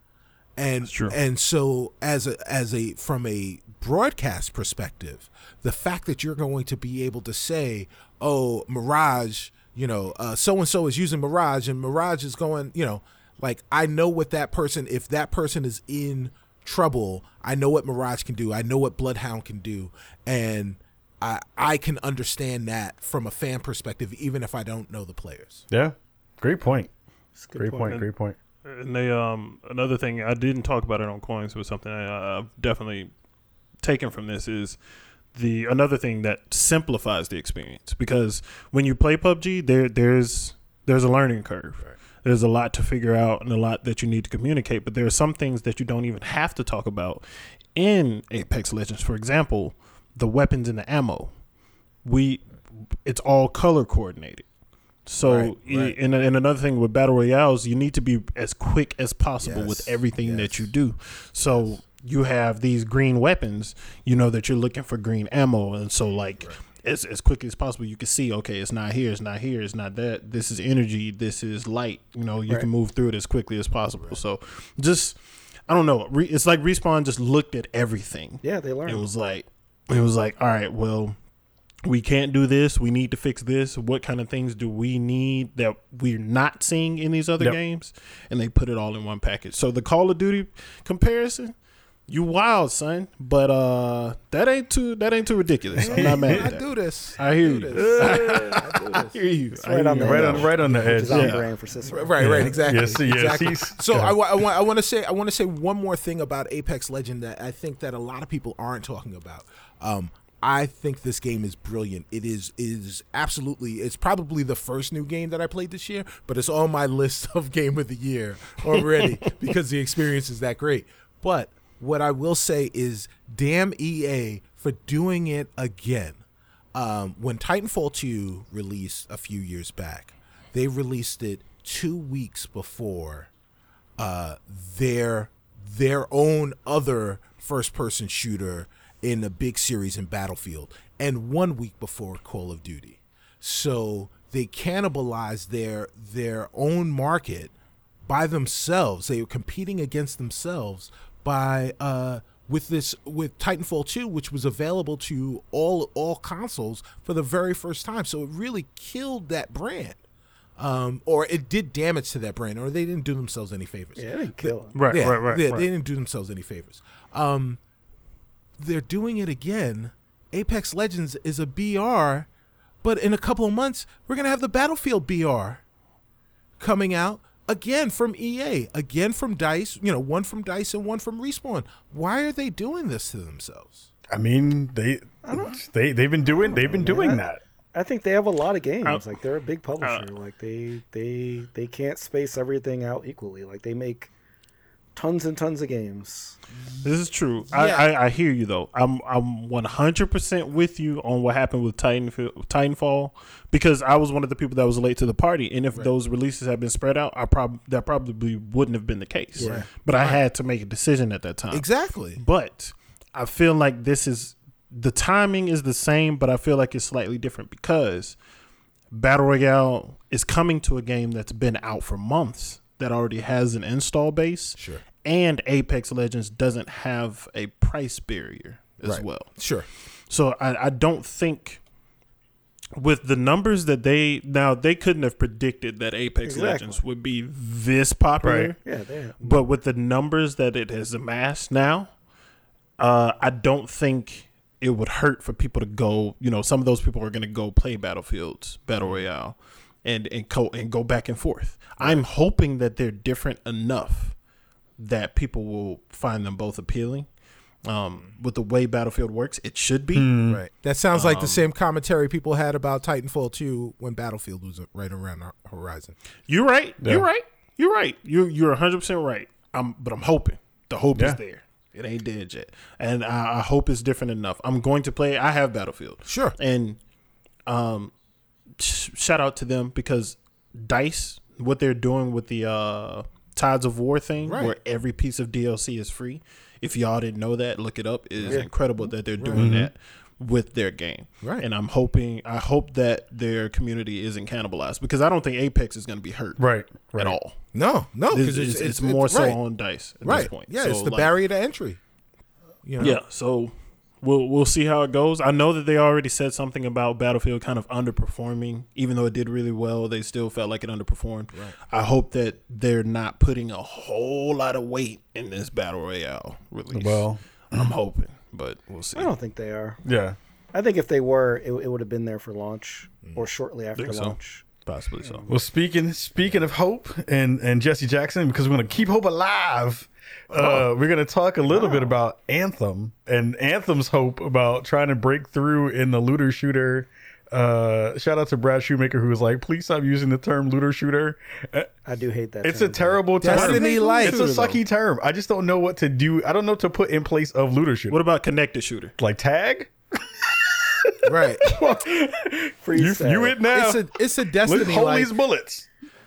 And and so as a as a from a broadcast perspective, the fact that you're going to be able to say, "Oh, Mirage, you know, uh, so and so is using Mirage, and Mirage is going," you know, like, I know what that person, if that person is in trouble, I know what Mirage can do. I know what Bloodhound can do, and I I can understand that from a fan perspective, even if I don't know the players. Yeah, great point. Great point. point. And, great point. And they um another thing I didn't talk about it on Coins was something I, I've definitely taken from this is the another thing that simplifies the experience, because when you play P U B G, there there's there's a learning curve. Right. There's a lot to figure out and a lot that you need to communicate, but there are some things that you don't even have to talk about in Apex Legends. For example, the weapons and the ammo. We it's all color coordinated. So right, right. And, and another thing with battle royales, you need to be as quick as possible yes, with everything yes. that you do. So yes. you have these green weapons, you know that you're looking for green ammo, and so like right. as as quickly as possible you can see, okay, it's not here, it's not here, it's not that. This is energy, this is light. You know, you right. can move through it as quickly as possible. Right. So just I don't know. It's like Respawn just looked at everything. Yeah, they learned. It was like it was like, all right, well, we can't do this. We need to fix this. What kind of things do we need that we're not seeing in these other yep. games? And they put it all in one package. So the Call of Duty comparison, you wild, son. But uh, that ain't too that ain't too ridiculous. I'm not mad at that. I do this. I hear I you. This. I do this. I hear you. It's right, on the, right, on, right on the edge. Yeah. On for Cicero. Right, right, exactly. Yes, yes, exactly. So I, I want I want to say I want to say one more thing about Apex Legend that I think that a lot of people aren't talking about. Um, I think this game is brilliant. It is is absolutely. It's probably the first new game that I played this year, but it's on my list of game of the year already because the experience is that great. But what I will say is, damn E A for doing it again. Um, when Titanfall two released a few years back, they released it two weeks before uh, their their own other first-person shooter in a big series in Battlefield, and one week before Call of Duty. So they cannibalized their their own market by themselves. They were competing against themselves by uh, with this with Titanfall two, which was available to all all consoles for the very first time. So it really killed that brand. Um, or it did damage to that brand, or they didn't do themselves any favors. Yeah, they didn't kill them. Right, yeah, right, right, they, right. They didn't do themselves any favors. Um, they're doing it again. Apex Legends is a B R, but in a couple of months, we're going to have the Battlefield B R coming out again from E A, again from DICE, you know, one from DICE and one from Respawn. Why are they doing this to themselves? I mean, they they they've been doing they've been doing I, that. I think they have a lot of games. Uh, like they're a big publisher. Uh, like they they they can't space everything out equally. Like they make tons and tons of games. This is true. Yeah. I, I, I hear you though. I'm I'm one hundred percent with you on what happened with Titan Titanfall, because I was one of the people that was late to the party, and if right. those releases had been spread out, I prob that probably wouldn't have been the case. Yeah. But right. I had to make a decision at that time. Exactly. But I feel like this is the timing is the same, but I feel like it's slightly different because Battle Royale is coming to a game that's been out for months, that already has an install base. Sure. And Apex Legends doesn't have a price barrier as right. well. Sure. So I, I don't think with the numbers that they now they couldn't have predicted that Apex exactly. Legends would be this popular. Right. Yeah, they have. But with the numbers that it has amassed now, uh, I don't think it would hurt for people to go. You know, some of those people are going to go play Battlefield's Battle Royale and and co- and go back and forth. Right. I'm hoping that they're different enough that people will find them both appealing. Um, with the way Battlefield works, it should be. Mm. Right. That sounds like um, the same commentary people had about Titanfall two when Battlefield was right around the horizon. You're right. Yeah. You're right. You're right. You're you're one hundred percent right. I'm, but I'm hoping. The hope yeah. is there. It ain't dead yet. And I, I hope it's different enough. I'm going to play. I have Battlefield. Sure. And um, sh- shout out to them because DICE, what they're doing with the uh, Tides of War thing, right. where every piece of D L C is free. If y'all didn't know that, look it up. It is yeah. incredible that they're doing Mm-hmm. that with their game. Right. And I'm hoping, I hope that their community isn't cannibalized because I don't think Apex is going to be hurt Right. right. at all. No, no, It's, because it's, it's, it's more so right. on DICE at right. this point. Yeah, So, it's the like, barrier to entry. You know? Yeah, so we'll we'll see how it goes. I know that they already said something about Battlefield kind of underperforming, even though it did really well. They still felt like it underperformed. Right. I hope that they're not putting a whole lot of weight in this Battle Royale release. Well, I'm hoping, but we'll see. I don't think they are. yeah. I think if they were, it, it would have been there for launch or shortly after Think so. launch. Possibly so. Well, speaking speaking of hope and and Jesse Jackson, because we're gonna keep hope alive. Uh, we're going to talk a little bit about Anthem and Anthem's hope about trying to break through in the looter shooter. Uh, shout out to Brad Shoemaker, who was like, please stop using the term looter shooter. Uh, I do hate that. It's term, a terrible term. term. Destiny like it's a sucky term. I just don't know what to do. I don't know what to put in place of looter shooter. What about connected shooter? Like tag? Right. you, you it now. It's a, it's a Destiny Hold like. these bullets.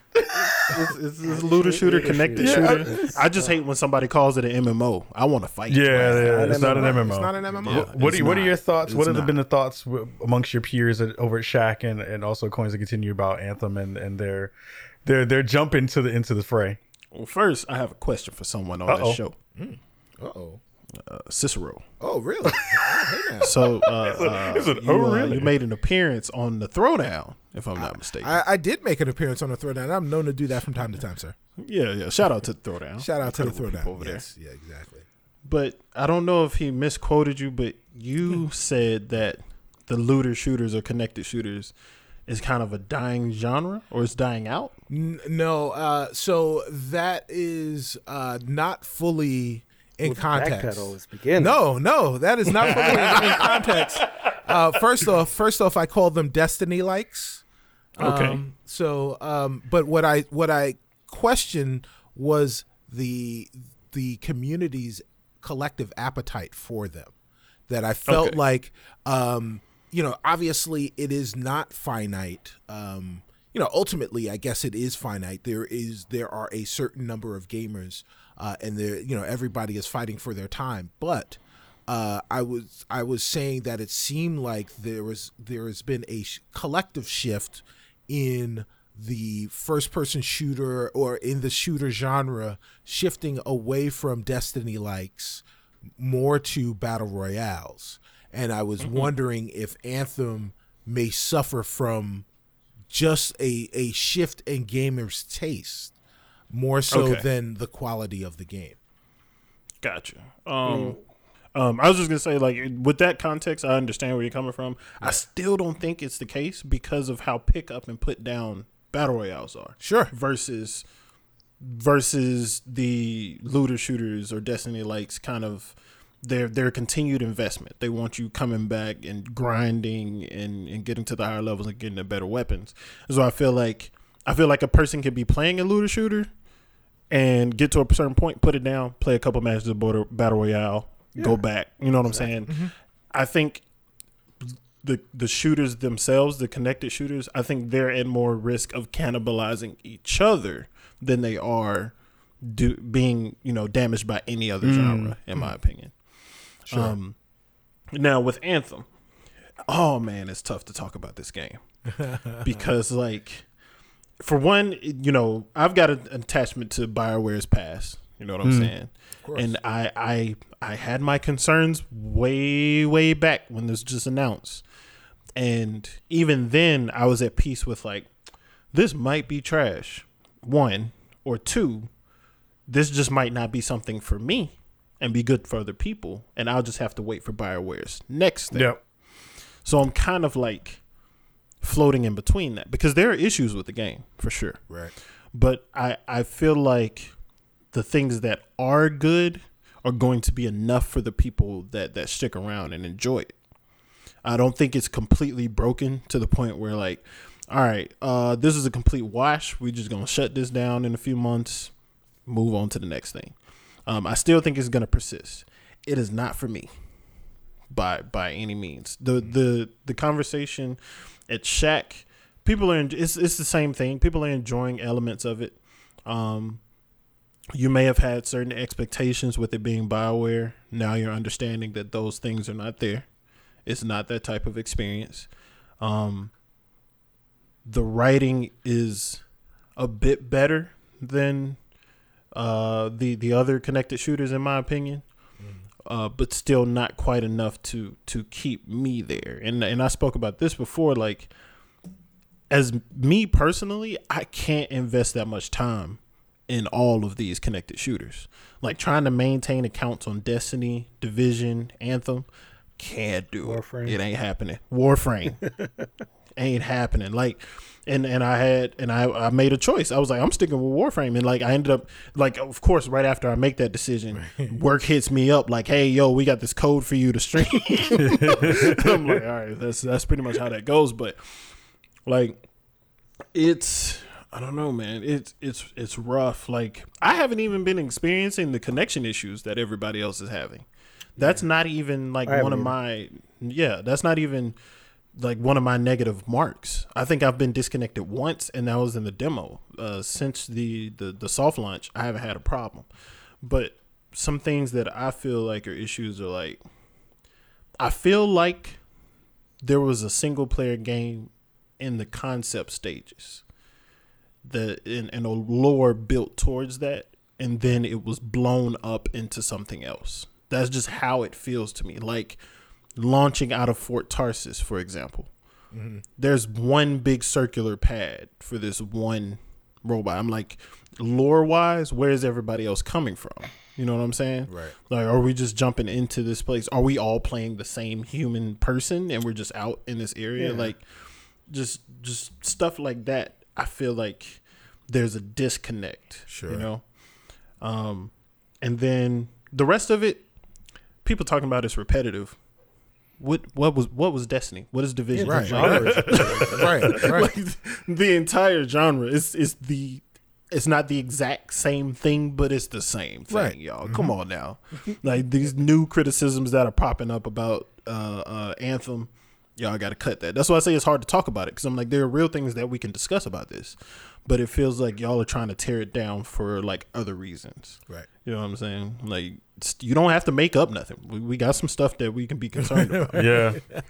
It's, it's, it's looter shooter, connected Yeah, shooter. I, I just hate when somebody calls it an M M O. I want to fight. Yeah, yeah, it's not an M M O. It's not an M M O. Yeah. What, what, are, what are your thoughts? It's What have not. been the thoughts w- amongst your peers at, over at Shaq and, and also Coins to Continue about Anthem and, and their their their jump into the into the fray? Well, first, I have a question for someone on Uh-oh. this show. Uh oh. Uh, Cicero. Oh, really? Oh, hey now. So uh, uh, it's an you, oh, uh, really? you made an appearance on the Throwdown, if I'm not mistaken. I, I did make an appearance on the Throwdown. I'm known to do that from time to time, sir. yeah, yeah. Shout out to the Throwdown. Shout out to the Incredible Throwdown people over yes. Yeah, exactly. there. But I don't know if he misquoted you, but you said that the looter shooters or connected shooters is kind of a dying genre, or it's dying out. N- no, uh, so that is uh, not fully in Well, the context. backpedal is beginning. No, no, that is not fully in, in context. Uh, first off, first off, I call them Destiny likes. Okay. Um, so, um, but what I what I questioned was the the community's collective appetite for them. That I felt Okay. like, um, you know, obviously it is not finite. Um, you know, ultimately, I guess it is finite. There is there are a certain number of gamers, uh, and there, you know, everybody is fighting for their time. But uh, I was I was saying that it seemed like there was there has been a sh- collective shift in the first person shooter or in the shooter genre, shifting away from Destiny likes more to battle royales. And I was Mm-hmm. wondering if Anthem may suffer from just a, a shift in gamers' taste more so Okay. than the quality of the game. Gotcha. Um, um, I was just gonna say, like, with that context, I understand where you're coming from. I still don't think it's the case because of how pick up and put down battle royales are. Sure. Versus versus the looter shooters or Destiny likes kind of their their continued investment. They want you coming back and grinding and, and getting to the higher levels and getting the better weapons. So I feel like I feel like a person could be playing a looter shooter and get to a certain point, put it down, play a couple matches of border, battle royale, go back. You know what I'm saying? Mm-hmm. I think the the shooters themselves, the connected shooters, I think they're at more risk of cannibalizing each other than they are do, being, you know, damaged by any other Mm. genre, in my opinion. Sure. Um, now with Anthem, oh man, it's tough to talk about this game because, like, for one, you know, I've got an attachment to BioWare's past. You know what I'm Mm. saying? course. And I, I, I had my concerns way, way back when this was just announced, and even then, I was at peace with, like, this might be trash. One or two, this just might not be something for me and be good for other people, and I'll just have to wait for BioWare's next thing. Yep. So I'm kind of like floating in between that because there are issues with the game for sure. Right. But I, I feel like the things that are good are going to be enough for the people that, that stick around and enjoy it. I don't think it's completely broken to the point where, like, all right, uh, this is a complete wash. We're just going to shut this down in a few months, move on to the next thing. Um, I still think it's going to persist. It is not for me by by any means. The the the conversation at Shaq, people are, in, it's, it's the same thing. People are enjoying elements of it. Um, you may have had certain expectations with it being BioWare. Now you're understanding that those things are not there. It's not that type of experience. Um, the writing is a bit better than uh, the the other connected shooters, in my opinion, uh, but still not quite enough to to keep me there. And and I spoke about this before. Like, as me personally, I can't invest that much time in all of these connected shooters. Like, trying to maintain accounts on Destiny, Division, Anthem, can't do Warframe. it. It ain't happening. Warframe. ain't happening. Like, and and I had and I, I made a choice. I was like, I'm sticking with Warframe, and like I ended up like, of course, right after I make that decision, work hits me up like, hey, yo, we got this code for you to stream. I'm like, all right, that's that's pretty much how that goes. But like, it's I don't know, man. It's it's it's rough. Like, I haven't even been experiencing the connection issues that everybody else is having. That's yeah. not even like one of my yeah. That's not even. like one of my negative marks. I think I've been disconnected once, and that was in the demo. Uh, since the, the, the soft launch, I haven't had a problem. But some things that I feel like are issues are like, I feel like there was a single player game in the concept stages, the and, and a lore built towards that, and then it was blown up into something else. That's just how it feels to me. Like, launching out of Fort Tarsis, for example, mm-hmm. there's one big circular pad for this one robot. I'm like, lore wise, where's everybody else coming from? You know what I'm saying? Right. Like, are we just jumping into this place? Are we all playing the same human person and we're just out in this area? Yeah. Like, just just stuff like that. I feel like there's a disconnect. Sure. You know? Um, and then the rest of it, people talking about it's repetitive. What what was what was Destiny? What is Division? Right, like, right, right. Like, the entire genre is is the it's not the exact same thing, but it's the same thing, right. y'all. Mm-hmm. Come on now, like these new criticisms that are popping up about uh, uh, Anthem, y'all got to cut that. That's why I say it's hard to talk about it, because I'm like, there are real things that we can discuss about this, but it feels like y'all are trying to tear it down for like other reasons, right? You know what I'm saying? Like, you don't have to make up nothing. We, we got some stuff that we can be concerned about. Yeah,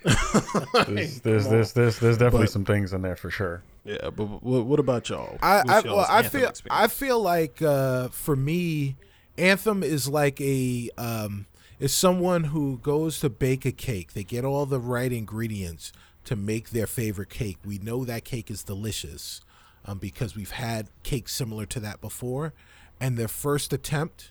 there's there's, there's there's there's definitely but, some things in there for sure. Yeah, but what, what about y'all? I I, well, I feel experience? I feel like uh, for me, Anthem is like a um, is someone who goes to bake a cake. They get all the right ingredients to make their favorite cake. We know that cake is delicious um, because we've had cakes similar to that before. And their first attempt,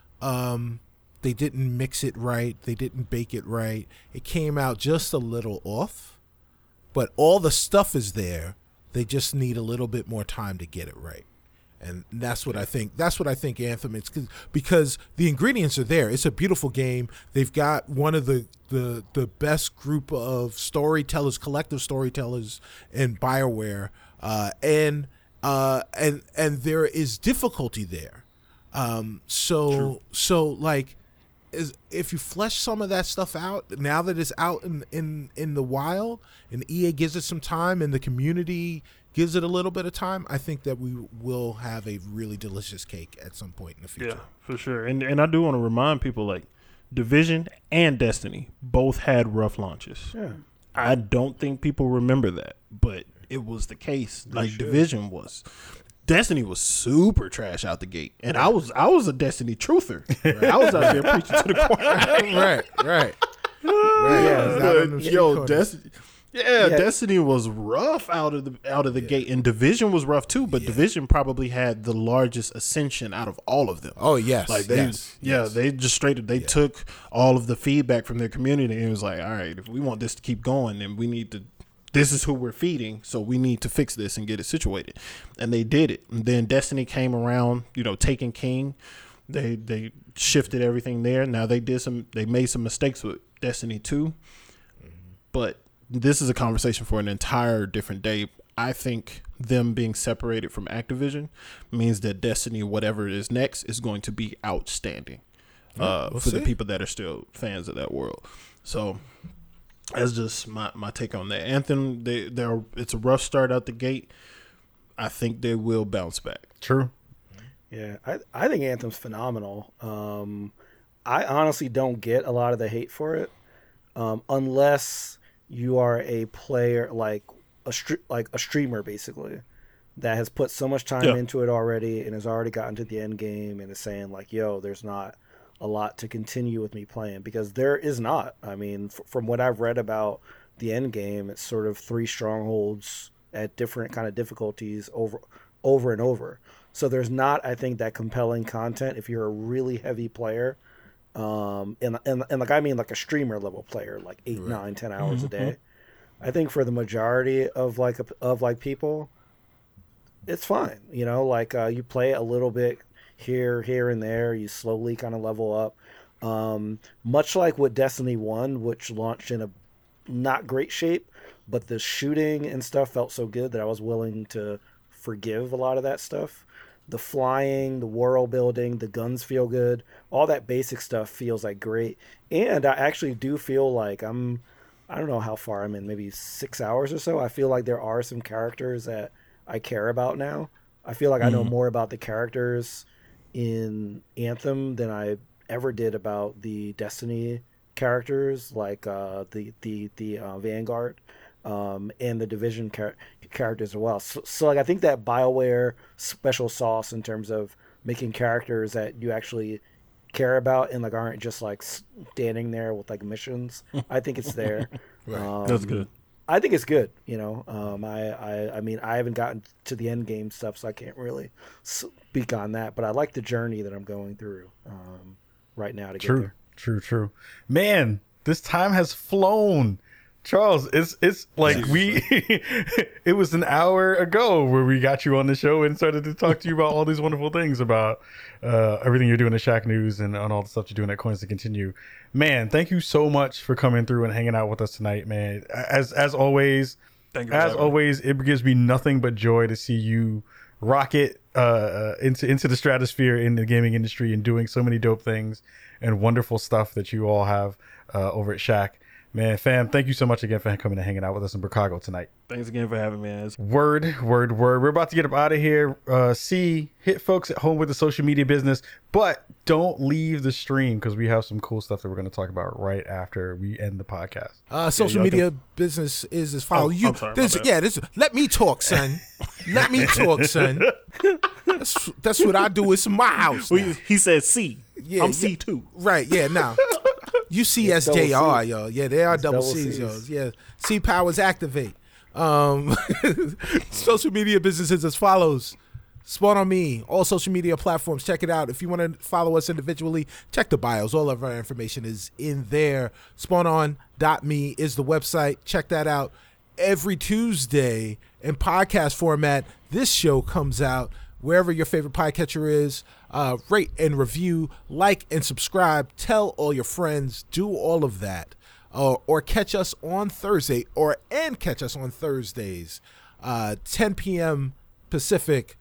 um, they didn't mix it right. They didn't bake it right. It came out just a little off, but all the stuff is there. They just need a little bit more time to get it right. And that's what I think. That's what I think Anthem is, because the ingredients are there. It's a beautiful game. They've got one of the, the, the best group of storytellers, collective storytellers in BioWare. Uh, and Uh, and and there is difficulty there. Um, so True. so like, is if you flesh some of that stuff out now that it's out in, in in the wild, and E A gives it some time, and the community gives it a little bit of time, I think that we will have a really delicious cake at some point in the future. Yeah, for sure. And and I do want to remind people, like, Division and Destiny both had rough launches. Yeah. I don't think people remember that, but it was the case. Like, sure. Division was. Destiny was super trash out the gate, and I was I was a Destiny truther. Right? I was out there preaching to the choir. right, right, right. Yeah, yo, Destiny. Yeah, yeah, Destiny was rough out of the out of the yeah. gate, and Division was rough too. But yeah. Division probably had the largest ascension out of all of them. Oh yes, like they, yes, yeah, yes. they just straight they yeah. took all of the feedback from their community and it was like, all right, if we want this to keep going, then we need to. This is who we're feeding, so we need to fix this and get it situated. And they did it. And then Destiny came around, you know, Taken King. They they shifted everything there. Now they did some. They made some mistakes with Destiny two, mm-hmm. but. This is a conversation for an entire different day. I think them being separated from Activision means that Destiny, whatever it is next, is going to be outstanding uh, we'll for see. the people that are still fans of that world. So that's just my, my take on that. Anthem, they they're it's a rough start out the gate. I think they will bounce back. True. Yeah, I I think Anthem's phenomenal. Um, I honestly don't get a lot of the hate for it, um, unless you are a player like a like a streamer basically that has put so much time yeah. into it already and has already gotten to the end game and is saying like, yo, there's not a lot to continue with me playing, because there is not. I mean, f- from what I've read about the end game, it's sort of three strongholds at different kind of difficulties over over and over. So there's not, I think, that compelling content if you're a really heavy player. Um, and, and, and like, I mean, like a streamer level player, like eight, right. nine, ten hours mm-hmm. a day. I think for the majority of like of like people, it's fine. You know, like uh, you play a little bit here, here and there. You slowly kind of level up. Um, much like with Destiny one, which launched in a not great shape, but the shooting and stuff felt so good that I was willing to forgive a lot of that stuff. The flying, the world building, the guns feel good. All that basic stuff feels like great. And I actually do feel like I'm, I don't know how far I'm in, maybe six hours or so. I feel like there are some characters that I care about now. I feel like mm-hmm. I know more about the characters in Anthem than I ever did about the Destiny characters, like uh, the the the uh, Vanguard um, and the Division char- characters as well. So, so like I think that BioWare special sauce in terms of making characters that you actually care about and like aren't just like standing there with like missions. I think it's there. Right. Um, That's good. I think it's good. You know, um, I, I I mean I haven't gotten to the end game stuff, so I can't really speak on that. But I like the journey that I'm going through. Um, right now to true, get there. True, true, man, this time has flown. Charles, it's it's like yes. we it was an hour ago where we got you on the show and started to talk to you about all these wonderful things about uh, everything you're doing at Shack News and on all the stuff you're doing at Coins to Continue. Man, thank you so much for coming through and hanging out with us tonight, man. As as always, thank you as always, it gives me nothing but joy to see you rocket uh, into into the stratosphere in the gaming industry and doing so many dope things and wonderful stuff that you all have uh, over at Shack. Man, fam, thank you so much again for coming and hanging out with us in Chicago tonight. Thanks again for having me, man. Word, word, word. We're about to get up out of here. Uh, see, hit folks at home with the social media business, but don't leave the stream because we have some cool stuff that we're going to talk about right after we end the podcast. Uh, social yeah, media can... business is as follows. Oh, you, sorry, this, yeah, this. Let me talk, son. Let me talk, son. That's that's what I do. It's my house. Well, he said C. Yeah, I'm C too. Right? Yeah. Now. You C S J R, yo. Yeah, they are double, double C's, yo. Yeah. C powers activate. Um, social media businesses as follows. Spawn on Me, all social media platforms. Check it out. If you want to follow us individually, check the bios. All of our information is in there. spawn on dot me is the website. Check that out. Every Tuesday in podcast format, this show comes out wherever your favorite podcatcher is. Uh, rate and review, like and subscribe, tell all your friends, do all of that. Uh, or catch us on Thursday, or and catch us on Thursdays, uh, ten p.m. Pacific,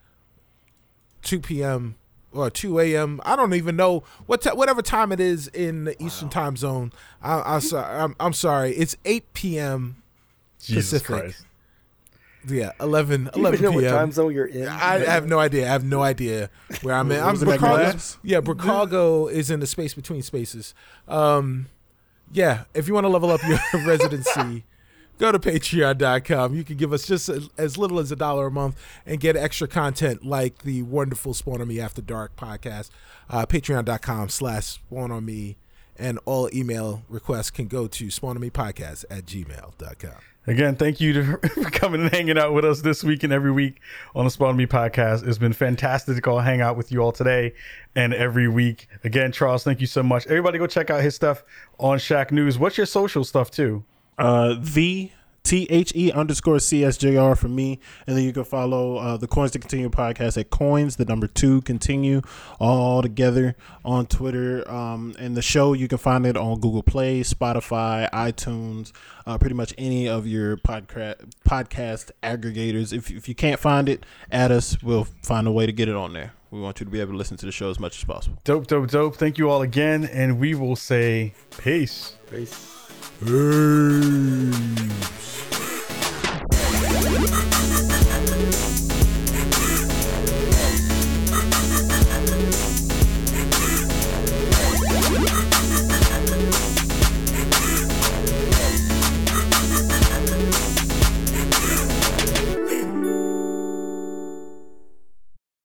two p.m. or two a.m. I don't even know what t- whatever time it is in the wow. Eastern Time Zone. I, I, I'm, I'm sorry, it's eight p.m. Jesus Pacific. Christ. Yeah, eleven, Do you eleven even know p m. what time zone you're in? I, I have no idea. I have no idea where I'm at. I'm Chicago. Yeah, Chicago is in the space between spaces. Um, yeah, if you want to level up your residency, go to patreon dot com. You can give us just as, as little as a dollar a month and get extra content like the wonderful Spawn on Me After Dark podcast. Uh, patreon dot com slash Spawn on Me, and all email requests can go to spawn on me podcast at gmail dot com. Again, thank you to, for coming and hanging out with us this week and every week on the Spawn on Me podcast. It's been fantastic to go hang out with you all today and every week. Again, Charles, thank you so much. Everybody go check out his stuff on Shack News. What's your social stuff too? Uh, the T H E underscore C S J R for me. And then you can follow uh, the Coins to Continue podcast at Coins, the number two, Continue, all together on Twitter. Um, and the show, you can find it on Google Play, Spotify, iTunes, uh, pretty much any of your podca- podcast aggregators. If, if you can't find it, add us. We'll find a way to get it on there. We want you to be able to listen to the show as much as possible. Dope, dope, dope. Thank you all again. And we will say peace. Peace. Hey.